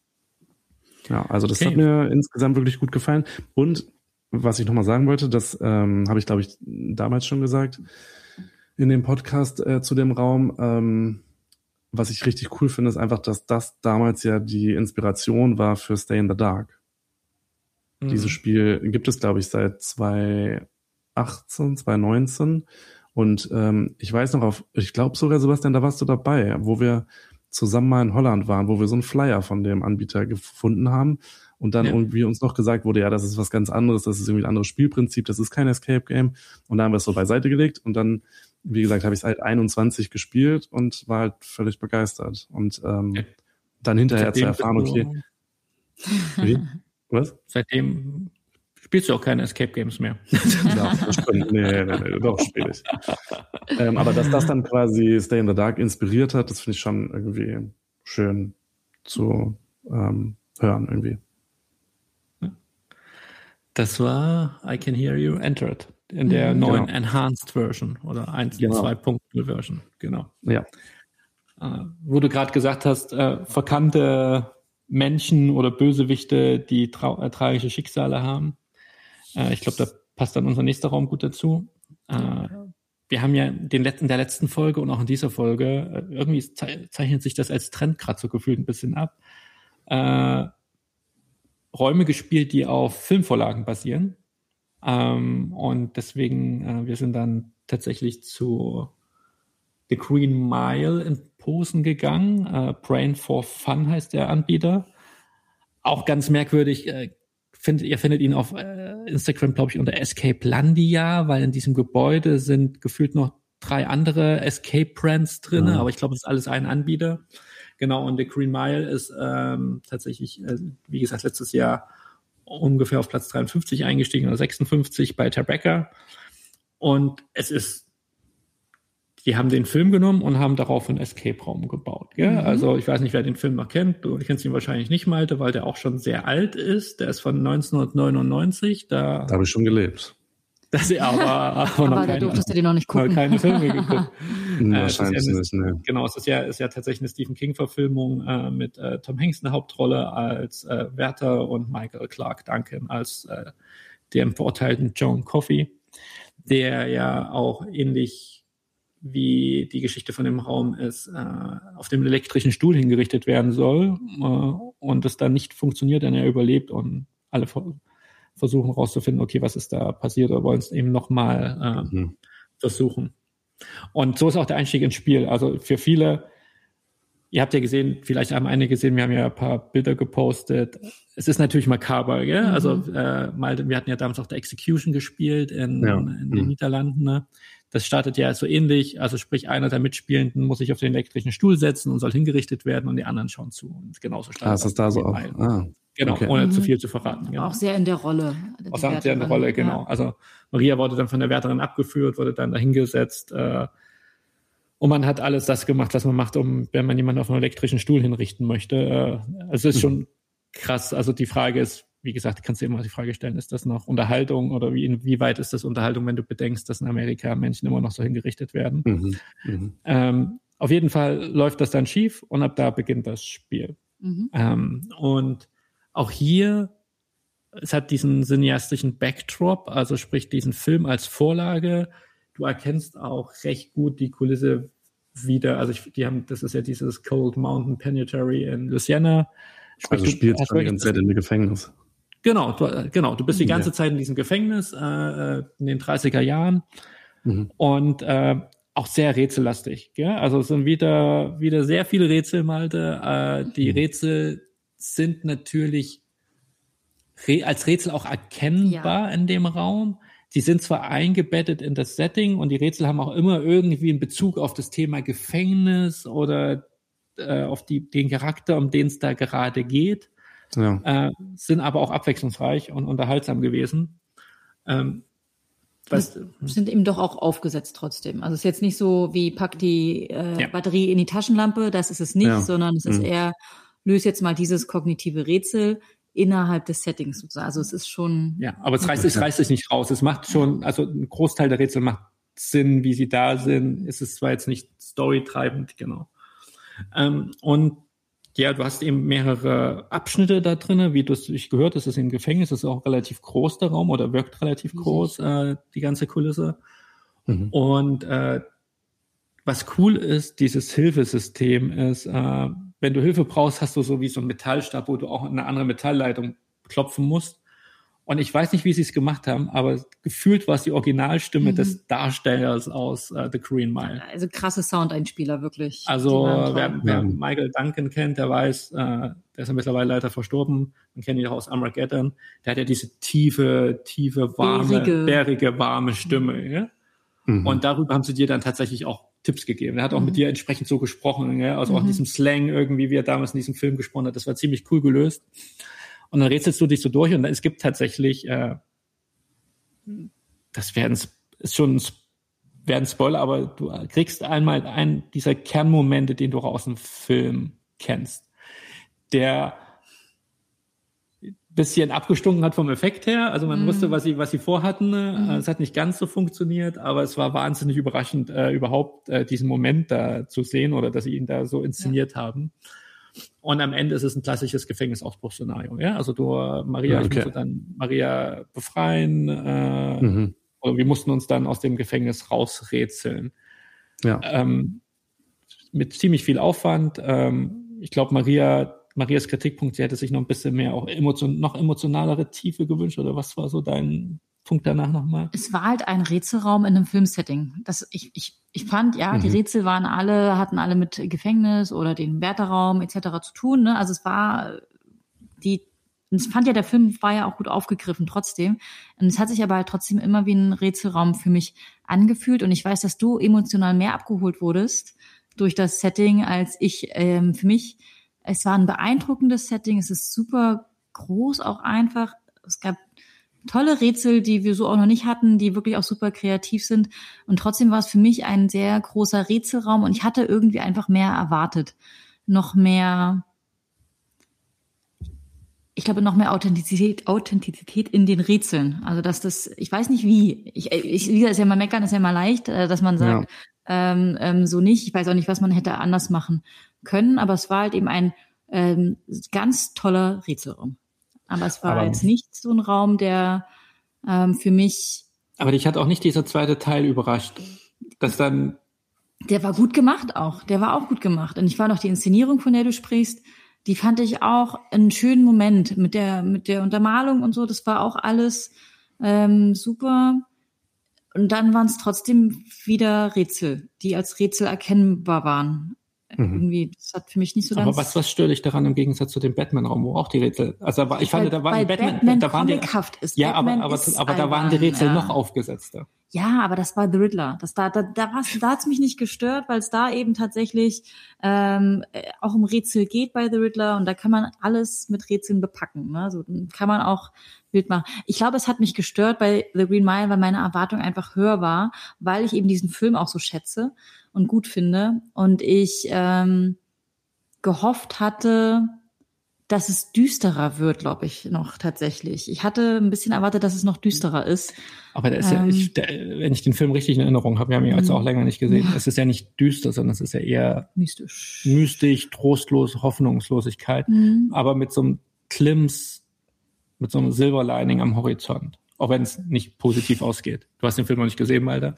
ja also das okay. hat mir insgesamt wirklich gut gefallen. Und was ich nochmal sagen wollte, das ähm, habe ich, glaube ich, damals schon gesagt in dem Podcast äh, zu dem Raum. Ähm, was ich richtig cool finde, ist einfach, dass das damals ja die Inspiration war für Stay in the Dark. Mhm. Dieses Spiel gibt es, glaube ich, seit zwanzig achtzehn, zwanzig neunzehn. Und ähm, ich weiß noch, auf, ich glaube sogar, Sebastian, da warst du dabei, wo wir zusammen mal in Holland waren, wo wir so einen Flyer von dem Anbieter gefunden haben und dann ja. irgendwie uns noch gesagt wurde, ja, das ist was ganz anderes, das ist irgendwie ein anderes Spielprinzip, das ist kein Escape-Game. Und da haben wir es so beiseite gelegt und dann, wie gesagt, habe ich es halt einundzwanzig gespielt und war halt völlig begeistert. Und ähm, ja. dann hinterher zu erfahren, okay. Wie? Was? Seitdem spielst du auch keine Escape-Games mehr. Ja, das stimmt. Nee, nee, nee, doch, spiele ich. ähm, aber dass das dann quasi Stay in the Dark inspiriert hat, das finde ich schon irgendwie schön zu ähm, hören irgendwie. Das war I Can Hear You Entered in der mhm, neuen genau. Enhanced Version oder eins Punkt zwei Punkt null genau. Version. Genau. Ja. Äh, wo du gerade gesagt hast, äh, verkannte Menschen oder Bösewichte, die trau- äh, tragische Schicksale haben. Äh, ich glaube, da passt dann unser nächster Raum gut dazu. Äh, wir haben ja den letzten, in der letzten Folge und auch in dieser Folge, äh, irgendwie ze- zeichnet sich das als Trend gerade so gefühlt ein bisschen ab. Äh, Räume gespielt, die auf Filmvorlagen basieren. Ähm, und deswegen, äh, wir sind dann tatsächlich zu The Green Mile in Posen gegangen. Äh, Brain for Fun heißt der Anbieter. Auch ganz merkwürdig. Äh, find, ihr findet ihn auf äh, Instagram, glaube ich, unter Escape Landia, weil in diesem Gebäude sind gefühlt noch drei andere Escape Brands drin, mhm. aber ich glaube, es ist alles ein Anbieter. Genau, und The Green Mile ist ähm, tatsächlich, äh, wie gesagt, letztes Jahr ungefähr auf Platz dreiundfünfzig eingestiegen oder sechsundfünfzig bei Tribeca. Und es ist, die haben den Film genommen und haben darauf einen Escape-Raum gebaut. Gell? Mhm. Also ich weiß nicht, wer den Film noch kennt. Du kennst ihn wahrscheinlich nicht, Malte, weil der auch schon sehr alt ist. Der ist von neunzehnhundertneunundneunzig. Da, da habe ich schon gelebt. Das, aber aber, aber noch da keine, durftest du den noch nicht gucken. keine Filme geguckt. Wahrscheinlich äh, nicht, ne. Genau, es ist ja, ist ja tatsächlich eine Stephen King-Verfilmung äh, mit äh, Tom Hanks in der Hauptrolle als äh, Wärter und Michael Clarke Duncan als äh, dem verurteilten Joan Coffey, der ja auch ähnlich wie die Geschichte von dem Raum ist, äh, auf dem elektrischen Stuhl hingerichtet werden soll äh, und es dann nicht funktioniert, denn er überlebt und alle ver- versuchen rauszufinden, okay, was ist da passiert oder wollen es eben nochmal äh, mhm. versuchen. Und so ist auch der Einstieg ins Spiel. Also für viele, ihr habt ja gesehen, vielleicht haben einige gesehen, wir haben ja ein paar Bilder gepostet. Es ist natürlich makaber, gell? Mhm. Also äh, mal, wir hatten ja damals auch The Execution gespielt in, ja. in den mhm. Niederlanden. Ne? Das startet ja so ähnlich. Also sprich, einer der Mitspielenden muss sich auf den elektrischen Stuhl setzen und soll hingerichtet werden und die anderen schauen zu. Und genauso startet ah, ist das da so auch? Ah. Genau, okay. Ohne mhm. zu viel zu verraten. Genau. Auch sehr in der Rolle. Auch sehr in der Rolle, genau. Ja. Also Maria wurde dann von der Wärterin abgeführt, wurde dann dahingesetzt äh, und man hat alles das gemacht, was man macht, um, wenn man jemanden auf einen elektrischen Stuhl hinrichten möchte. Äh, also es ist schon krass. Also die Frage ist, wie gesagt, kannst du immer die Frage stellen, ist das noch Unterhaltung oder wie inwieweit ist das Unterhaltung, wenn du bedenkst, dass in Amerika Menschen immer noch so hingerichtet werden. Mhm. Mhm. Ähm, auf jeden Fall läuft das dann schief und ab da beginnt das Spiel. Mhm. Ähm, und auch hier, es hat diesen cineastischen Backdrop, also sprich diesen Film als Vorlage. Du erkennst auch recht gut die Kulisse wieder. Also ich, die haben, das ist ja dieses Cold Mountain Penitentiary in Louisiana. Sprich, also spielt du die ganze Zeit in dem Gefängnis. Genau, du, genau. Du bist die ganze ja. Zeit in diesem Gefängnis äh, in den dreißiger Jahren mhm. und äh, auch sehr rätsellastig. Gell? Also es sind wieder wieder sehr viele Rätsel, Malte. Äh, die mhm. Rätsel sind natürlich re- als Rätsel auch erkennbar ja. in dem Raum. Die sind zwar eingebettet in das Setting und die Rätsel haben auch immer irgendwie einen Bezug auf das Thema Gefängnis oder äh, auf die, den Charakter, um den es da gerade geht, ja. äh, sind aber auch abwechslungsreich und unterhaltsam gewesen. Ähm, was, sind eben doch auch aufgesetzt trotzdem. Also es ist jetzt nicht so wie pack die äh, ja. Batterie in die Taschenlampe, das ist es nicht, ja. sondern es ist mhm. eher löse jetzt mal dieses kognitive Rätsel innerhalb des Settings sozusagen. Also es ist schon... Ja, aber es reißt, es reißt sich nicht raus. Es macht schon, also ein Großteil der Rätsel macht Sinn, wie sie da sind. Es ist zwar jetzt nicht storytreibend, genau. Ähm, und ja, du hast eben mehrere Abschnitte da drin, wie du es gehört hast, ist im Gefängnis, das ist auch relativ groß, der Raum, oder wirkt relativ groß, äh, die ganze Kulisse. Mhm. Und äh, was cool ist, dieses Hilfesystem ist, äh, wenn du Hilfe brauchst, hast du so wie so einen Metallstab, wo du auch in eine andere Metallleitung klopfen musst. Und ich weiß nicht, wie sie es gemacht haben, aber gefühlt war es die Originalstimme mhm. des Darstellers aus uh, The Green Mile. Also krasse Soundeinspieler, wirklich. Also wer, wer Michael Duncan kennt, der weiß, äh, der ist ja mittlerweile leider verstorben. Man kennt ihn auch aus Armageddon. Der hat ja diese tiefe, tiefe, warme, bärige, bärige warme Stimme. Mhm. Ja? Mhm. Und darüber haben sie dir dann tatsächlich auch Tipps gegeben. Er hat auch mhm. mit dir entsprechend so gesprochen, ja? Also mhm. auch in diesem Slang irgendwie, wie er damals in diesem Film gesprochen hat. Das war ziemlich cool gelöst. Und dann rätselst du dich so durch und es gibt tatsächlich, äh, das werden ist schon werden Spoiler, aber du kriegst einmal einen dieser Kernmomente, den du auch aus dem Film kennst, der bisschen abgestunken hat vom Effekt her. Also man mm. wusste, was sie was sie vorhatten. Mm. Es hat nicht ganz so funktioniert, aber es war wahnsinnig überraschend, äh, überhaupt äh, diesen Moment da zu sehen oder dass sie ihn da so inszeniert ja. haben. Und am Ende ist es ein klassisches Gefängnisausbruchsszenario. Ja? Also du, Maria, okay. ich musste dann Maria befreien. Äh, mhm. Oder wir mussten uns dann aus dem Gefängnis rausrätseln. Ja. Ähm, mit ziemlich viel Aufwand. Ähm, ich glaube, Maria, Marias Kritikpunkt, sie hätte sich noch ein bisschen mehr auch emotion, noch emotionalere Tiefe gewünscht. Oder was war so dein Punkt danach nochmal? Es war halt ein Rätselraum in einem Filmsetting. Das, ich, ich, ich fand, ja, mhm. die Rätsel waren alle, hatten alle mit Gefängnis oder dem Wärterraum et cetera zu tun. Ne? Also es war die, ich fand ja, der Film war ja auch gut aufgegriffen trotzdem. Und es hat sich aber halt trotzdem immer wie ein Rätselraum für mich angefühlt. Und ich weiß, dass du emotional mehr abgeholt wurdest durch das Setting als ich. Ähm, für mich, es war ein beeindruckendes Setting. Es ist super groß auch einfach. Es gab tolle Rätsel, die wir so auch noch nicht hatten, die wirklich auch super kreativ sind. Und trotzdem war es für mich ein sehr großer Rätselraum. Und ich hatte irgendwie einfach mehr erwartet. Noch mehr... Ich glaube, noch mehr Authentizität, Authentizität in den Rätseln. Also, dass das, ich weiß nicht wie. Ich, ich, wie gesagt, ist ja mal meckern, ist ja mal leicht, dass man sagt, ja. ähm, ähm, so nicht. Ich weiß auch nicht, was man hätte anders machen können, aber es war halt eben ein ähm, ganz toller Rätselraum. Aber es war aber jetzt nicht so ein Raum, der ähm, für mich. Aber dich hat auch nicht dieser zweite Teil überrascht, dass dann. Der war gut gemacht auch. Der war auch gut gemacht. Und ich war noch die Inszenierung, von der du sprichst. Die fand ich auch einen schönen Moment mit der mit der Untermalung und so. Das war auch alles ähm, super. Und dann waren es trotzdem wieder Rätsel, die als Rätsel erkennbar waren. Mhm. Irgendwie, das hat für mich nicht so ganz... Aber was, was stört dich daran im Gegensatz zu dem Batman-Raum, wo auch die Rätsel... Also ich fand, weil, da waren die Batman... Batman da waren die, ist. Ja, Batman aber, aber, ist aber da waren die Rätsel ja. noch aufgesetzter. Ja, aber das war The Riddler. Das da da da war's, da hat's mich nicht gestört, weil es da eben tatsächlich ähm, auch um Rätsel geht bei The Riddler und da kann man alles mit Rätseln bepacken. Ne? So kann man auch Bild machen. Ich glaube, es hat mich gestört bei The Green Mile, weil meine Erwartung einfach höher war, weil ich eben diesen Film auch so schätze und gut finde und ich ähm, gehofft hatte, dass es düsterer wird, glaube ich, noch tatsächlich. Ich hatte ein bisschen erwartet, dass es noch düsterer ist. Aber da ist ähm, ja, ich, der, wenn ich den Film richtig in Erinnerung habe, wir haben ihn jetzt auch länger nicht gesehen, ja. Es ist ja nicht düster, sondern es ist ja eher mystisch, mystisch, trostlos, Hoffnungslosigkeit, mhm. aber mit so einem Klimms, mit so einem Silver Lining am Horizont. Auch wenn es nicht positiv ausgeht. Du hast den Film noch nicht gesehen, Alter.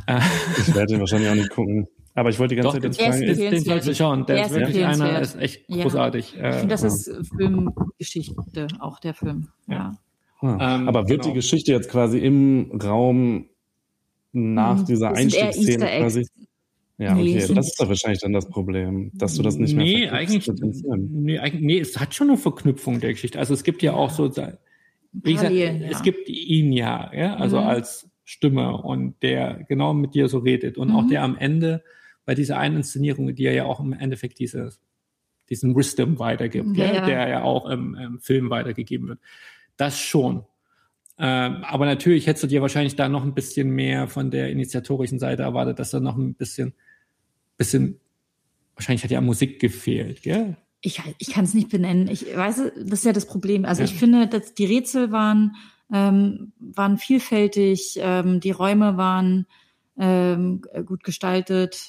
Ich werde ihn wahrscheinlich auch nicht gucken. Aber ich wollte die ganze Doch, Zeit jetzt fragen. Den sollst du schauen. Der, der ist wirklich einer, ist echt großartig. Ja. Ich finde, das ist Filmgeschichte, auch der Film. Ja. ja. Ah, ähm, aber wird genau. die Geschichte jetzt quasi im Raum nach mhm. dieser Einstiegsszene quasi? Ja, okay. Nee, das ist doch wahrscheinlich dann das Problem, dass du das nicht mehr nee, eigentlich, nee, eigentlich, nee, es hat schon eine Verknüpfung der Geschichte. Also es gibt ja, ja. auch so, wie gesagt, ja. es gibt ihn ja, ja, also mhm. als Stimme und der genau mit dir so redet und mhm. auch der am Ende bei dieser einen Inszenierung, die er ja auch im Endeffekt dieses, diesen Wisdom weitergibt, ja, ja. der ja auch im, im Film weitergegeben wird. Das schon. Ähm, aber natürlich hättest du dir wahrscheinlich da noch ein bisschen mehr von der initiatorischen Seite erwartet, dass da noch ein bisschen, bisschen, wahrscheinlich hat ja Musik gefehlt, gell? Ich, ich kann es nicht benennen. Ich weiß, das ist ja das Problem. Also ja. ich finde, dass die Rätsel waren, ähm, waren vielfältig, ähm, die Räume waren ähm, gut gestaltet.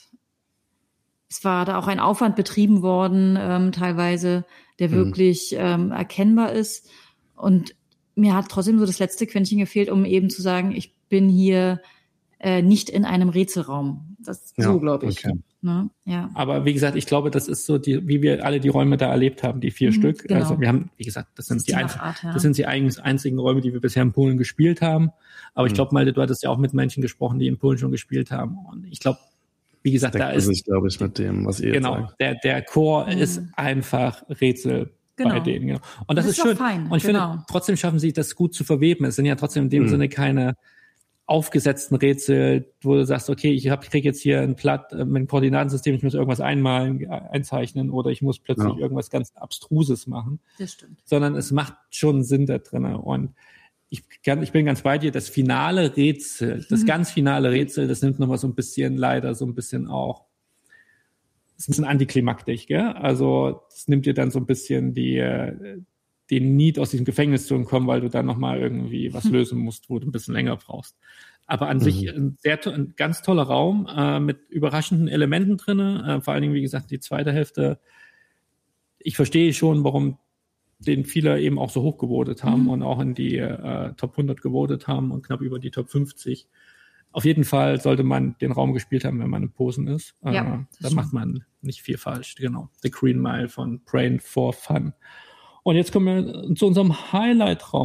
Es war da auch ein Aufwand betrieben worden, ähm, teilweise, der mhm. wirklich ähm, erkennbar ist. Und mir hat trotzdem so das letzte Quäntchen gefehlt, um eben zu sagen, ich bin hier äh, nicht in einem Rätselraum. Das ja, so, glaube ich. Okay. Ne? Ja. Aber wie gesagt, ich glaube, das ist so, die, wie wir alle die Räume da erlebt haben, die vier mhm, Stück. Genau. Also wir haben, wie gesagt, das sind das die, die einzigen, Art, ja. das sind die einzigen Räume, die wir bisher in Polen gespielt haben. Aber mhm. ich glaube, Malte, du hattest ja auch mit Menschen gesprochen, die in Polen schon gespielt haben. Und ich glaube, wie gesagt, da ist, sich, glaube ich, mit dem, was ihr genau, jetzt sagt. der der Chor mhm. ist einfach Rätsel genau. bei denen. Genau. Und das, das ist, ist schön. Fein. Und ich genau. finde, trotzdem schaffen sie das gut zu verweben. Es sind ja trotzdem in dem mhm. Sinne keine aufgesetzten Rätsel, wo du sagst, okay, ich, hab, ich kriege jetzt hier ein Blatt äh, mit einem Koordinatensystem, ich muss irgendwas einmalen, einzeichnen oder ich muss plötzlich ja. irgendwas ganz Abstruses machen. Das stimmt. Sondern es macht schon Sinn da drin. Und ich, kann, ich bin ganz bei dir, das finale Rätsel, das mhm. ganz finale Rätsel, das nimmt nochmal so ein bisschen, leider so ein bisschen auch, das ist ein bisschen antiklimaktisch, gell? Also das nimmt dir dann so ein bisschen die den Need aus diesem Gefängnis zu entkommen, weil du dann nochmal irgendwie was lösen musst, wo du ein bisschen länger brauchst. Aber an mhm. sich ein sehr ein ganz toller Raum äh, mit überraschenden Elementen drin. Äh, vor allen Dingen, wie gesagt, die zweite Hälfte. Ich verstehe schon, warum den viele eben auch so hoch gewotet haben mhm. und auch in die äh, Top hundert gewotet haben und knapp über die Top fünfzig. Auf jeden Fall sollte man den Raum gespielt haben, wenn man in Posen ist. Äh, ja, da macht man nicht viel falsch. Genau. The Green Mile von Brain for Fun. Und jetzt kommen wir zu unserem Highlight-Raum.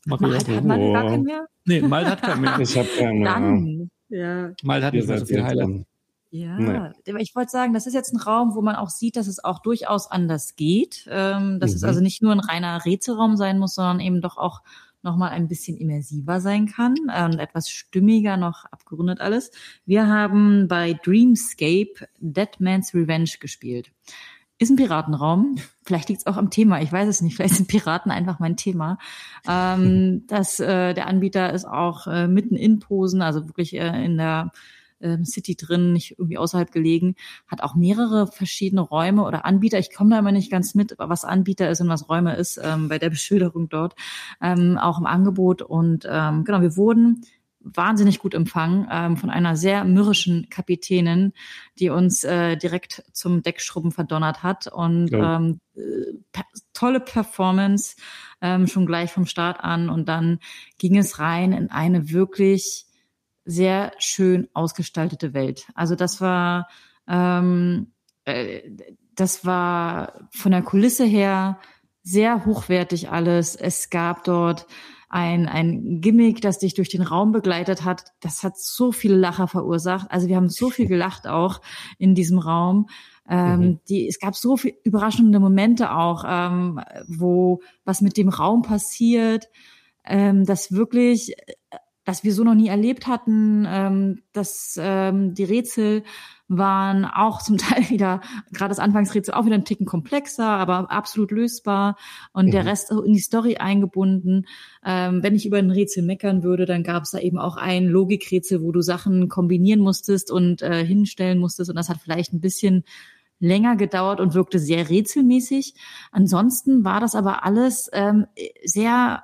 Mario. Hat, hat Malte gar keinen mehr? Nee, Malte hat keinen mehr. Ich habe keinen mehr. Dann, ja. Malte hat nicht mehr so viel Highlight. Ja, Nee. aber ich wollte sagen, das ist jetzt ein Raum, wo man auch sieht, dass es auch durchaus anders geht. Ähm, dass Mhm. es also nicht nur ein reiner Rätselraum sein muss, sondern eben doch auch nochmal ein bisschen immersiver sein kann und etwas stimmiger noch abgerundet alles. Wir haben bei Dreamscape Dead Man's Revenge gespielt. Ist ein Piratenraum. Vielleicht liegt es auch am Thema. Ich weiß es nicht. Vielleicht sind Piraten einfach mein Thema. Ähm, das, äh, der Anbieter ist auch äh, mitten in Posen, also wirklich äh, in der ähm, City drin, nicht irgendwie außerhalb gelegen. Hat auch mehrere verschiedene Räume oder Anbieter. Ich komme da immer nicht ganz mit, was Anbieter ist und was Räume ist, ähm, bei der Beschilderung dort. Ähm, auch im Angebot. Und ähm, genau, wir wurden wahnsinnig gut empfangen ähm, von einer sehr mürrischen Kapitänin, die uns äh, direkt zum Deckschrubben verdonnert hat und Oh. ähm, äh, pe- tolle Performance ähm, schon gleich vom Start an und dann ging es rein in eine wirklich sehr schön ausgestaltete Welt. Also das war ähm, äh, das war von der Kulisse her sehr hochwertig alles. Es gab dort ein, ein Gimmick, das dich durch den Raum begleitet hat. Das hat so viele Lacher verursacht. Also wir haben so viel gelacht auch in diesem Raum. Ähm, Mhm. die, es gab so viele überraschende Momente auch, ähm, wo was mit dem Raum passiert, ähm, das wirklich, dass wir so noch nie erlebt hatten, ähm, dass ähm, die Rätsel waren auch zum Teil wieder, gerade das Anfangsrätsel auch wieder ein Ticken komplexer, aber absolut lösbar und Mhm. der Rest in die Story eingebunden. Ähm, wenn ich über ein Rätsel meckern würde, dann gab es da eben auch ein Logikrätsel, wo du Sachen kombinieren musstest und äh, hinstellen musstest und das hat vielleicht ein bisschen länger gedauert und wirkte sehr rätselmäßig. Ansonsten war das aber alles ähm, sehr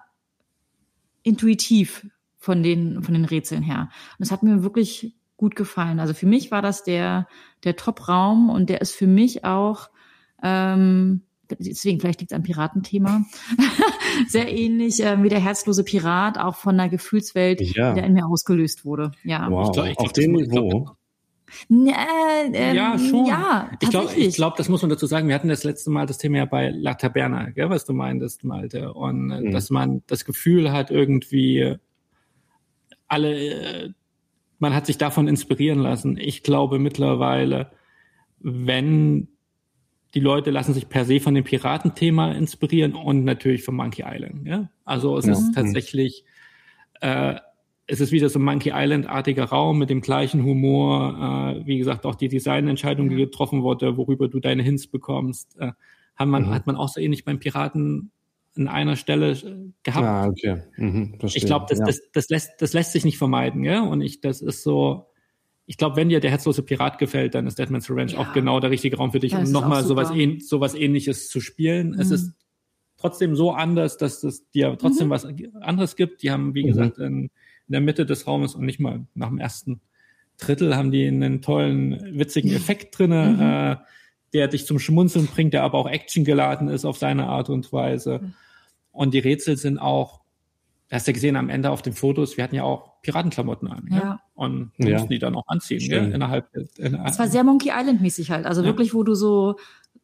intuitiv von den von den Rätseln her. Und das hat mir wirklich gut gefallen. Also für mich war das der der Top-Raum und der ist für mich auch ähm, deswegen vielleicht liegt es am Piratenthema sehr ähnlich äh, wie der herzlose Pirat auch von der Gefühlswelt, Ja. die da in mir ausgelöst wurde. Ja. Wow, Ich glaub, ich glaub, auf dem das- ich glaub, Niveau. Äh, ähm, Ja, schon. Ja, Ich glaube, tatsächlich. ich glaub, das muss man dazu sagen. Wir hatten das letzte Mal das Thema ja bei La Taberna, gell, was du meintest, Malte. Und äh, Mhm. dass man das Gefühl hat, irgendwie alle, äh, man hat sich davon inspirieren lassen. Ich glaube mittlerweile, wenn die Leute lassen sich per se von dem Piratenthema inspirieren und natürlich von Monkey Island. Ja? Also es Ja. ist Mhm. tatsächlich, äh, es ist wieder so ein Monkey Island-artiger Raum mit dem gleichen Humor. Äh, wie gesagt, auch die Designentscheidung, die getroffen wurde, worüber du deine Hints bekommst, äh, hat man, Mhm. hat man auch so ähnlich beim Piraten an einer Stelle äh, gehabt. Ah, okay. Mhm, verstehe. Ich glaube, das, ja. das, das, lässt, das lässt sich nicht vermeiden, ja. Und ich, das ist so, ich glaube, wenn dir der herzlose Pirat gefällt, dann ist Dead Man's Revenge Ja. auch genau der richtige Raum für dich, Ja, um das ist nochmal auch sowas, super. ähn, sowas Ähnliches zu spielen. Es Mhm. ist trotzdem so anders, dass es dir trotzdem Mhm. was anderes gibt. Die haben, wie Mhm. gesagt, in, in der Mitte des Raumes und nicht mal nach dem ersten Drittel haben die einen tollen, witzigen Effekt drinne, Mhm. äh, der dich zum Schmunzeln bringt, der aber auch actiongeladen ist auf seine Art und Weise. Mhm. Und die Rätsel sind auch, hast du ja gesehen am Ende auf den Fotos, wir hatten ja auch Piratenklamotten an. Ja. Ja? Und wir Ja. mussten die dann auch anziehen, Stimmt. gell? Innerhalb der, in, Es war sehr Monkey Island-mäßig halt. Also Ja. wirklich, wo du so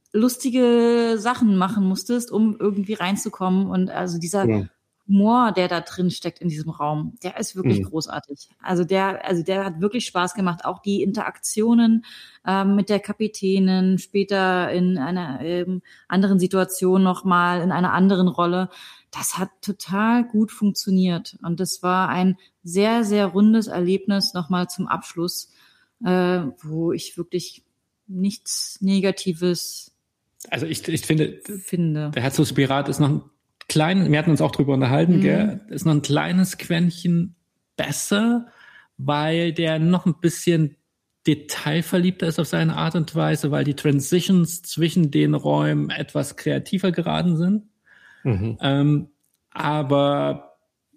lustige Sachen machen musstest, um irgendwie reinzukommen. Und also dieser Ja. Humor, der da drin steckt in diesem Raum, der ist wirklich Mhm. großartig. Also der, also der hat wirklich Spaß gemacht. Auch die Interaktionen ähm, mit der Kapitänin, später in einer ähm, anderen Situation nochmal, in einer anderen Rolle. Das hat total gut funktioniert. Und das war ein sehr, sehr rundes Erlebnis nochmal zum Abschluss, äh, wo ich wirklich nichts Negatives Also ich, ich finde, finde. der herzlose Pirat ist noch ein kleines, wir hatten uns auch drüber unterhalten, Mhm. gell? Ist noch ein kleines Quäntchen besser, weil der noch ein bisschen detailverliebter ist auf seine Art und Weise, weil die Transitions zwischen den Räumen etwas kreativer geraten sind. Mhm. Ähm, aber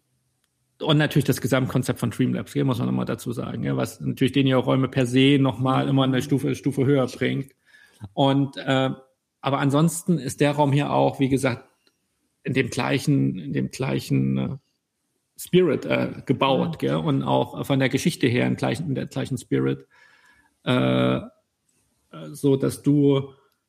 und natürlich das Gesamtkonzept von Streamlabs, gell, muss man nochmal dazu sagen, gell, was natürlich den ja Räume per se nochmal immer eine Stufe, Stufe höher bringt. Und äh, aber ansonsten ist der Raum hier auch, wie gesagt, in dem gleichen, in dem gleichen äh, Spirit äh, gebaut, Ja. gell, und auch von der Geschichte her in, gleichen, in der gleichen Spirit, äh, so dass du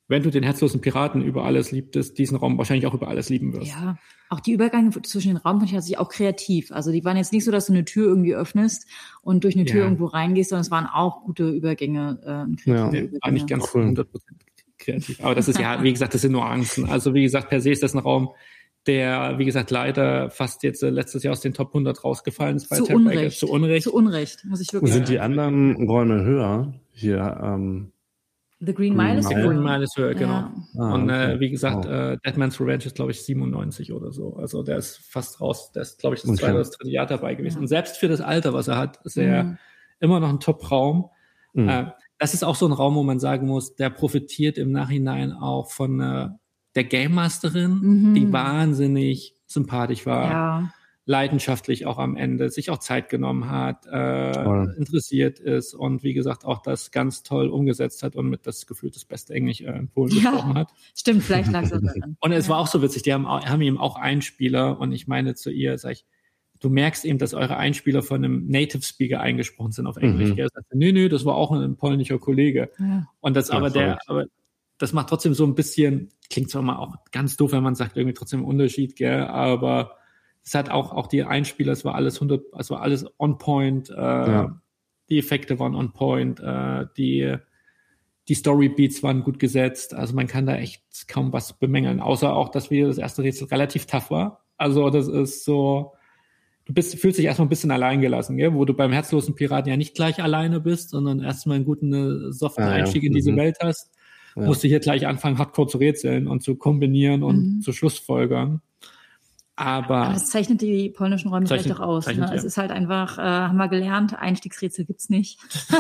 wenn du den herzlosen Piraten über alles liebtest, diesen Raum wahrscheinlich auch über alles lieben wirst. Ja, auch die Übergänge zwischen den Raum fand ich tatsächlich auch kreativ. Also die waren jetzt nicht so, dass du eine Tür irgendwie öffnest und durch eine Tür Ja. irgendwo reingehst, sondern es waren auch gute Übergänge. Äh, Ja. Nee, Übergänge. war nicht ganz Cool. hundert Prozent kreativ. Aber das ist ja, wie gesagt, das sind Nuancen. Also wie gesagt, per se ist das ein Raum, der, wie gesagt, leider fast jetzt äh, letztes Jahr aus den Top hundert rausgefallen ist bei Zu Tab Baker. Unrecht. Zu Unrecht. Zu Unrecht, muss ich wirklich Sind sagen. die anderen Räume höher? Hier, ähm, The Green Green Mile ist Mile? höher. Green Mile ist höher, genau. Ja. ah, Und okay. äh, wie gesagt, Wow. äh, Deadman's Revenge ist, glaube ich, siebenundneunzig oder so. Also der ist fast raus. Der ist, glaube ich, das Okay. zweite oder das dritte Jahr dabei gewesen. Ja. Und selbst für das Alter, was er hat, ist er Mhm. immer noch ein Top-Raum. Mhm. Äh, das ist auch so ein Raum, wo man sagen muss, der profitiert im Nachhinein auch von äh, der Game Masterin, Mhm. die wahnsinnig sympathisch war, Ja. leidenschaftlich auch am Ende, sich auch Zeit genommen hat, äh, Toll. interessiert ist und wie gesagt auch das ganz toll umgesetzt hat und mit das gefühlt das beste Englisch äh, in Polen Ja. gesprochen hat. Stimmt, vielleicht lag es daran. Und es Ja. war auch so witzig, die haben, auch- haben ihm auch Einspieler und ich meine zu ihr, sag ich, du merkst eben, dass eure Einspieler von einem Native Speaker eingesprochen sind auf Englisch. Mhm. Er sagte, nee, nee, das war auch ein polnischer Kollege. Ja. Und das Ja, aber der, verrückt. aber das macht trotzdem so ein bisschen, klingt zwar mal auch ganz doof, wenn man sagt, irgendwie trotzdem einen Unterschied, gell, aber es hat auch, auch die Einspieler, es war alles hundert, es war alles on point, äh, Ja. die Effekte waren on point, äh, die, die Storybeats waren gut gesetzt, also man kann da echt kaum was bemängeln, außer auch, dass wir das erste Rätsel relativ tough war. Also das ist so, du bist, fühlst dich erstmal ein bisschen alleingelassen, gell? Wo du beim herzlosen Piraten ja nicht gleich alleine bist, sondern erstmal einen guten, äh, soften Ah, ja. Einstieg in diese Mhm. Welt hast. Ja. Musst du hier gleich anfangen, hardcore zu rätseln und zu kombinieren und Mhm. zu Schlussfolgern. Aber, Aber das zeichnet die polnischen Räume Zeichnet- vielleicht auch aus. zeichnet, Ne? ja. Es ist halt einfach, äh, haben wir gelernt, Einstiegsrätsel gibt's nicht.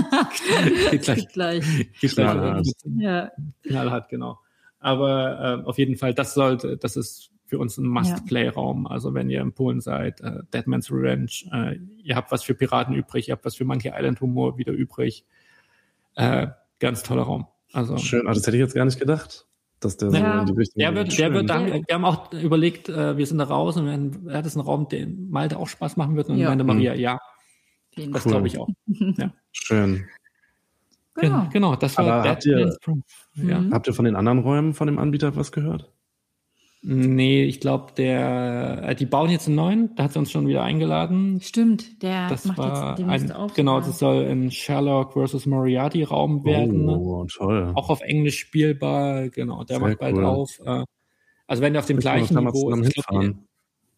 Geht gleich. Geht gleich. geht Knallhart. gleich Ja. knallhart, genau. Aber äh, auf jeden Fall, das sollte, das ist für uns ein Must-Play-Raum. Also wenn ihr in Polen seid, äh, Deadman's Revenge, äh, ihr habt was für Piraten übrig, ihr habt was für Monkey Island Humor wieder übrig. Äh, ganz toller Raum. Also Schön, ah, das hätte ich jetzt gar nicht gedacht, dass der Ja. so in die Richtung der wird, der Schön. wird dann, wir haben auch überlegt, äh, wir sind da raus und werden, ja, das ist ein Raum, den Malte auch Spaß machen wird und Ja. meine Maria, ja, Den- das Cool. glaube ich auch. Ja. Schön. Genau. Genau, das war Aber habt ihr- Deadman's Revenge. Ja. Mhm. Habt ihr von den anderen Räumen von dem Anbieter was gehört? Nee, ich glaube, der, äh, die bauen jetzt einen neuen, da hat sie uns schon wieder eingeladen. Stimmt, der Das macht war jetzt demnächst ein, auf. genau, sogar. das soll ein Sherlock versus Moriarty Raum werden. Oh, toll. Auch auf Englisch spielbar, genau, der Sehr macht bald cool. auf. Äh, also wenn der auf dem Wir können gleichen auch da mal Niveau zusammen ist, ich glaub, hinfahren.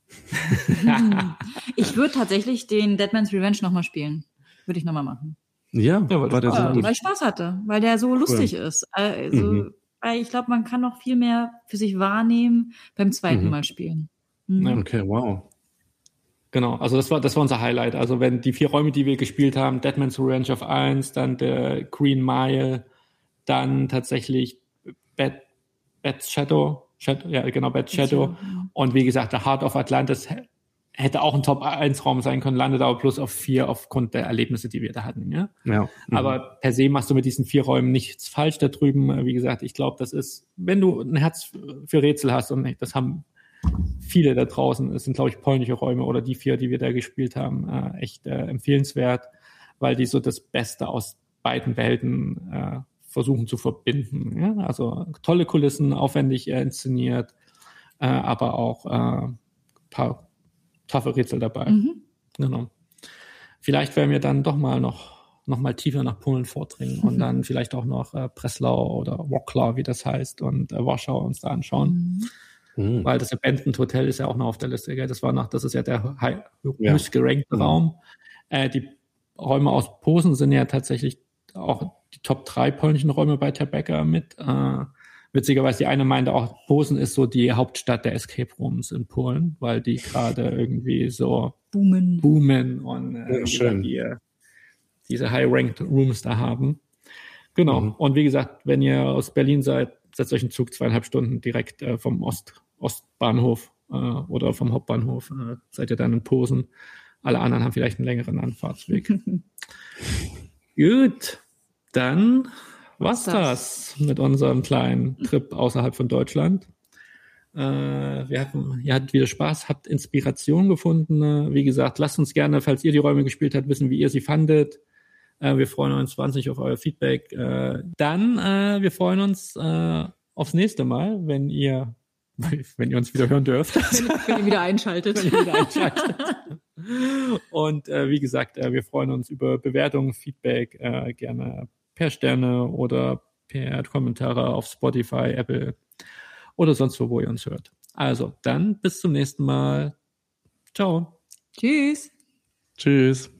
Ich würde tatsächlich den Deadman's Revenge nochmal spielen. Würde ich nochmal machen. Ja, Ja, weil war der das so war- Ja, gut. weil ich Spaß hatte, weil der so lustig ist. Also, Mhm. weil ich glaube, man kann noch viel mehr für sich wahrnehmen beim zweiten Mhm. Mal spielen. Mhm. Ja. Okay, wow. Genau, also das war, das war unser Highlight. Also wenn die vier Räume, die wir gespielt haben, Deadman's Revenge auf eins, dann der Green Mile, dann tatsächlich Bad, Bad Shadow, Shadow, ja genau, Bad Shadow. Und wie gesagt, der Heart of Atlantis h- hätte auch ein Top eins Raum sein können, landet aber bloß auf vier aufgrund der Erlebnisse, die wir da hatten. Ja? Ja. Mhm. Aber per se machst du mit diesen vier Räumen nichts falsch da drüben. Wie gesagt, ich glaube, das ist, wenn du ein Herz für Rätsel hast, und das haben viele da draußen, es sind, glaube ich, polnische Räume oder die vier, die wir da gespielt haben, äh, echt äh, empfehlenswert, weil die so das Beste aus beiden Welten äh, versuchen zu verbinden. Ja? Also tolle Kulissen, aufwendig äh, inszeniert, äh, aber auch äh, paar taffe Rätsel dabei. Mhm. Genau. Vielleicht werden wir dann doch mal noch, noch mal tiefer nach Polen vordringen und dann vielleicht auch noch äh, Breslau oder Wrocław, wie das heißt, und äh, Warschau uns da anschauen. Mhm. Mhm. Weil das Abandoned Hotel ist ja auch noch auf der Liste, gell? Das war noch, das ist ja der high, Ja. höchst gerankte Mhm. Raum. Äh, die Räume aus Posen sind ja tatsächlich auch die Top drei polnischen Räume bei Tab Baker mit. Äh, witzigerweise, die eine meinte auch, Posen ist so die Hauptstadt der Escape Rooms in Polen, weil die gerade irgendwie so Boomen. boomen und äh, Ja, wie gesagt, schön. die, äh, diese High-Ranked Rooms da haben. Genau. Mhm. Und wie gesagt, wenn ihr aus Berlin seid, setzt euch einen Zug zweieinhalb Stunden direkt äh, vom Ost, Ostbahnhof äh, oder vom Hauptbahnhof. Äh, seid ihr dann in Posen. Alle anderen haben vielleicht einen längeren Anfahrtsweg. Gut, dann war's das mit unserem kleinen Trip außerhalb von Deutschland. Äh, wir hatten, ihr hattet wieder Spaß, habt Inspiration gefunden. Äh, wie gesagt, lasst uns gerne, falls ihr die Räume gespielt habt, wissen, wie ihr sie fandet. Äh, wir freuen uns wahnsinnig auf euer Feedback. Äh, dann, äh, wir freuen uns äh, aufs nächste Mal, wenn ihr, wenn ihr uns wieder hören dürft. Wenn, wenn ihr wieder einschaltet. wenn ihr wieder einschaltet. Und äh, wie gesagt, äh, wir freuen uns über Bewertungen, Feedback, äh, gerne per Sterne oder per Kommentare auf Spotify, Apple oder sonst wo, wo ihr uns hört. Also, dann bis zum nächsten Mal. Ciao. Tschüss. Tschüss.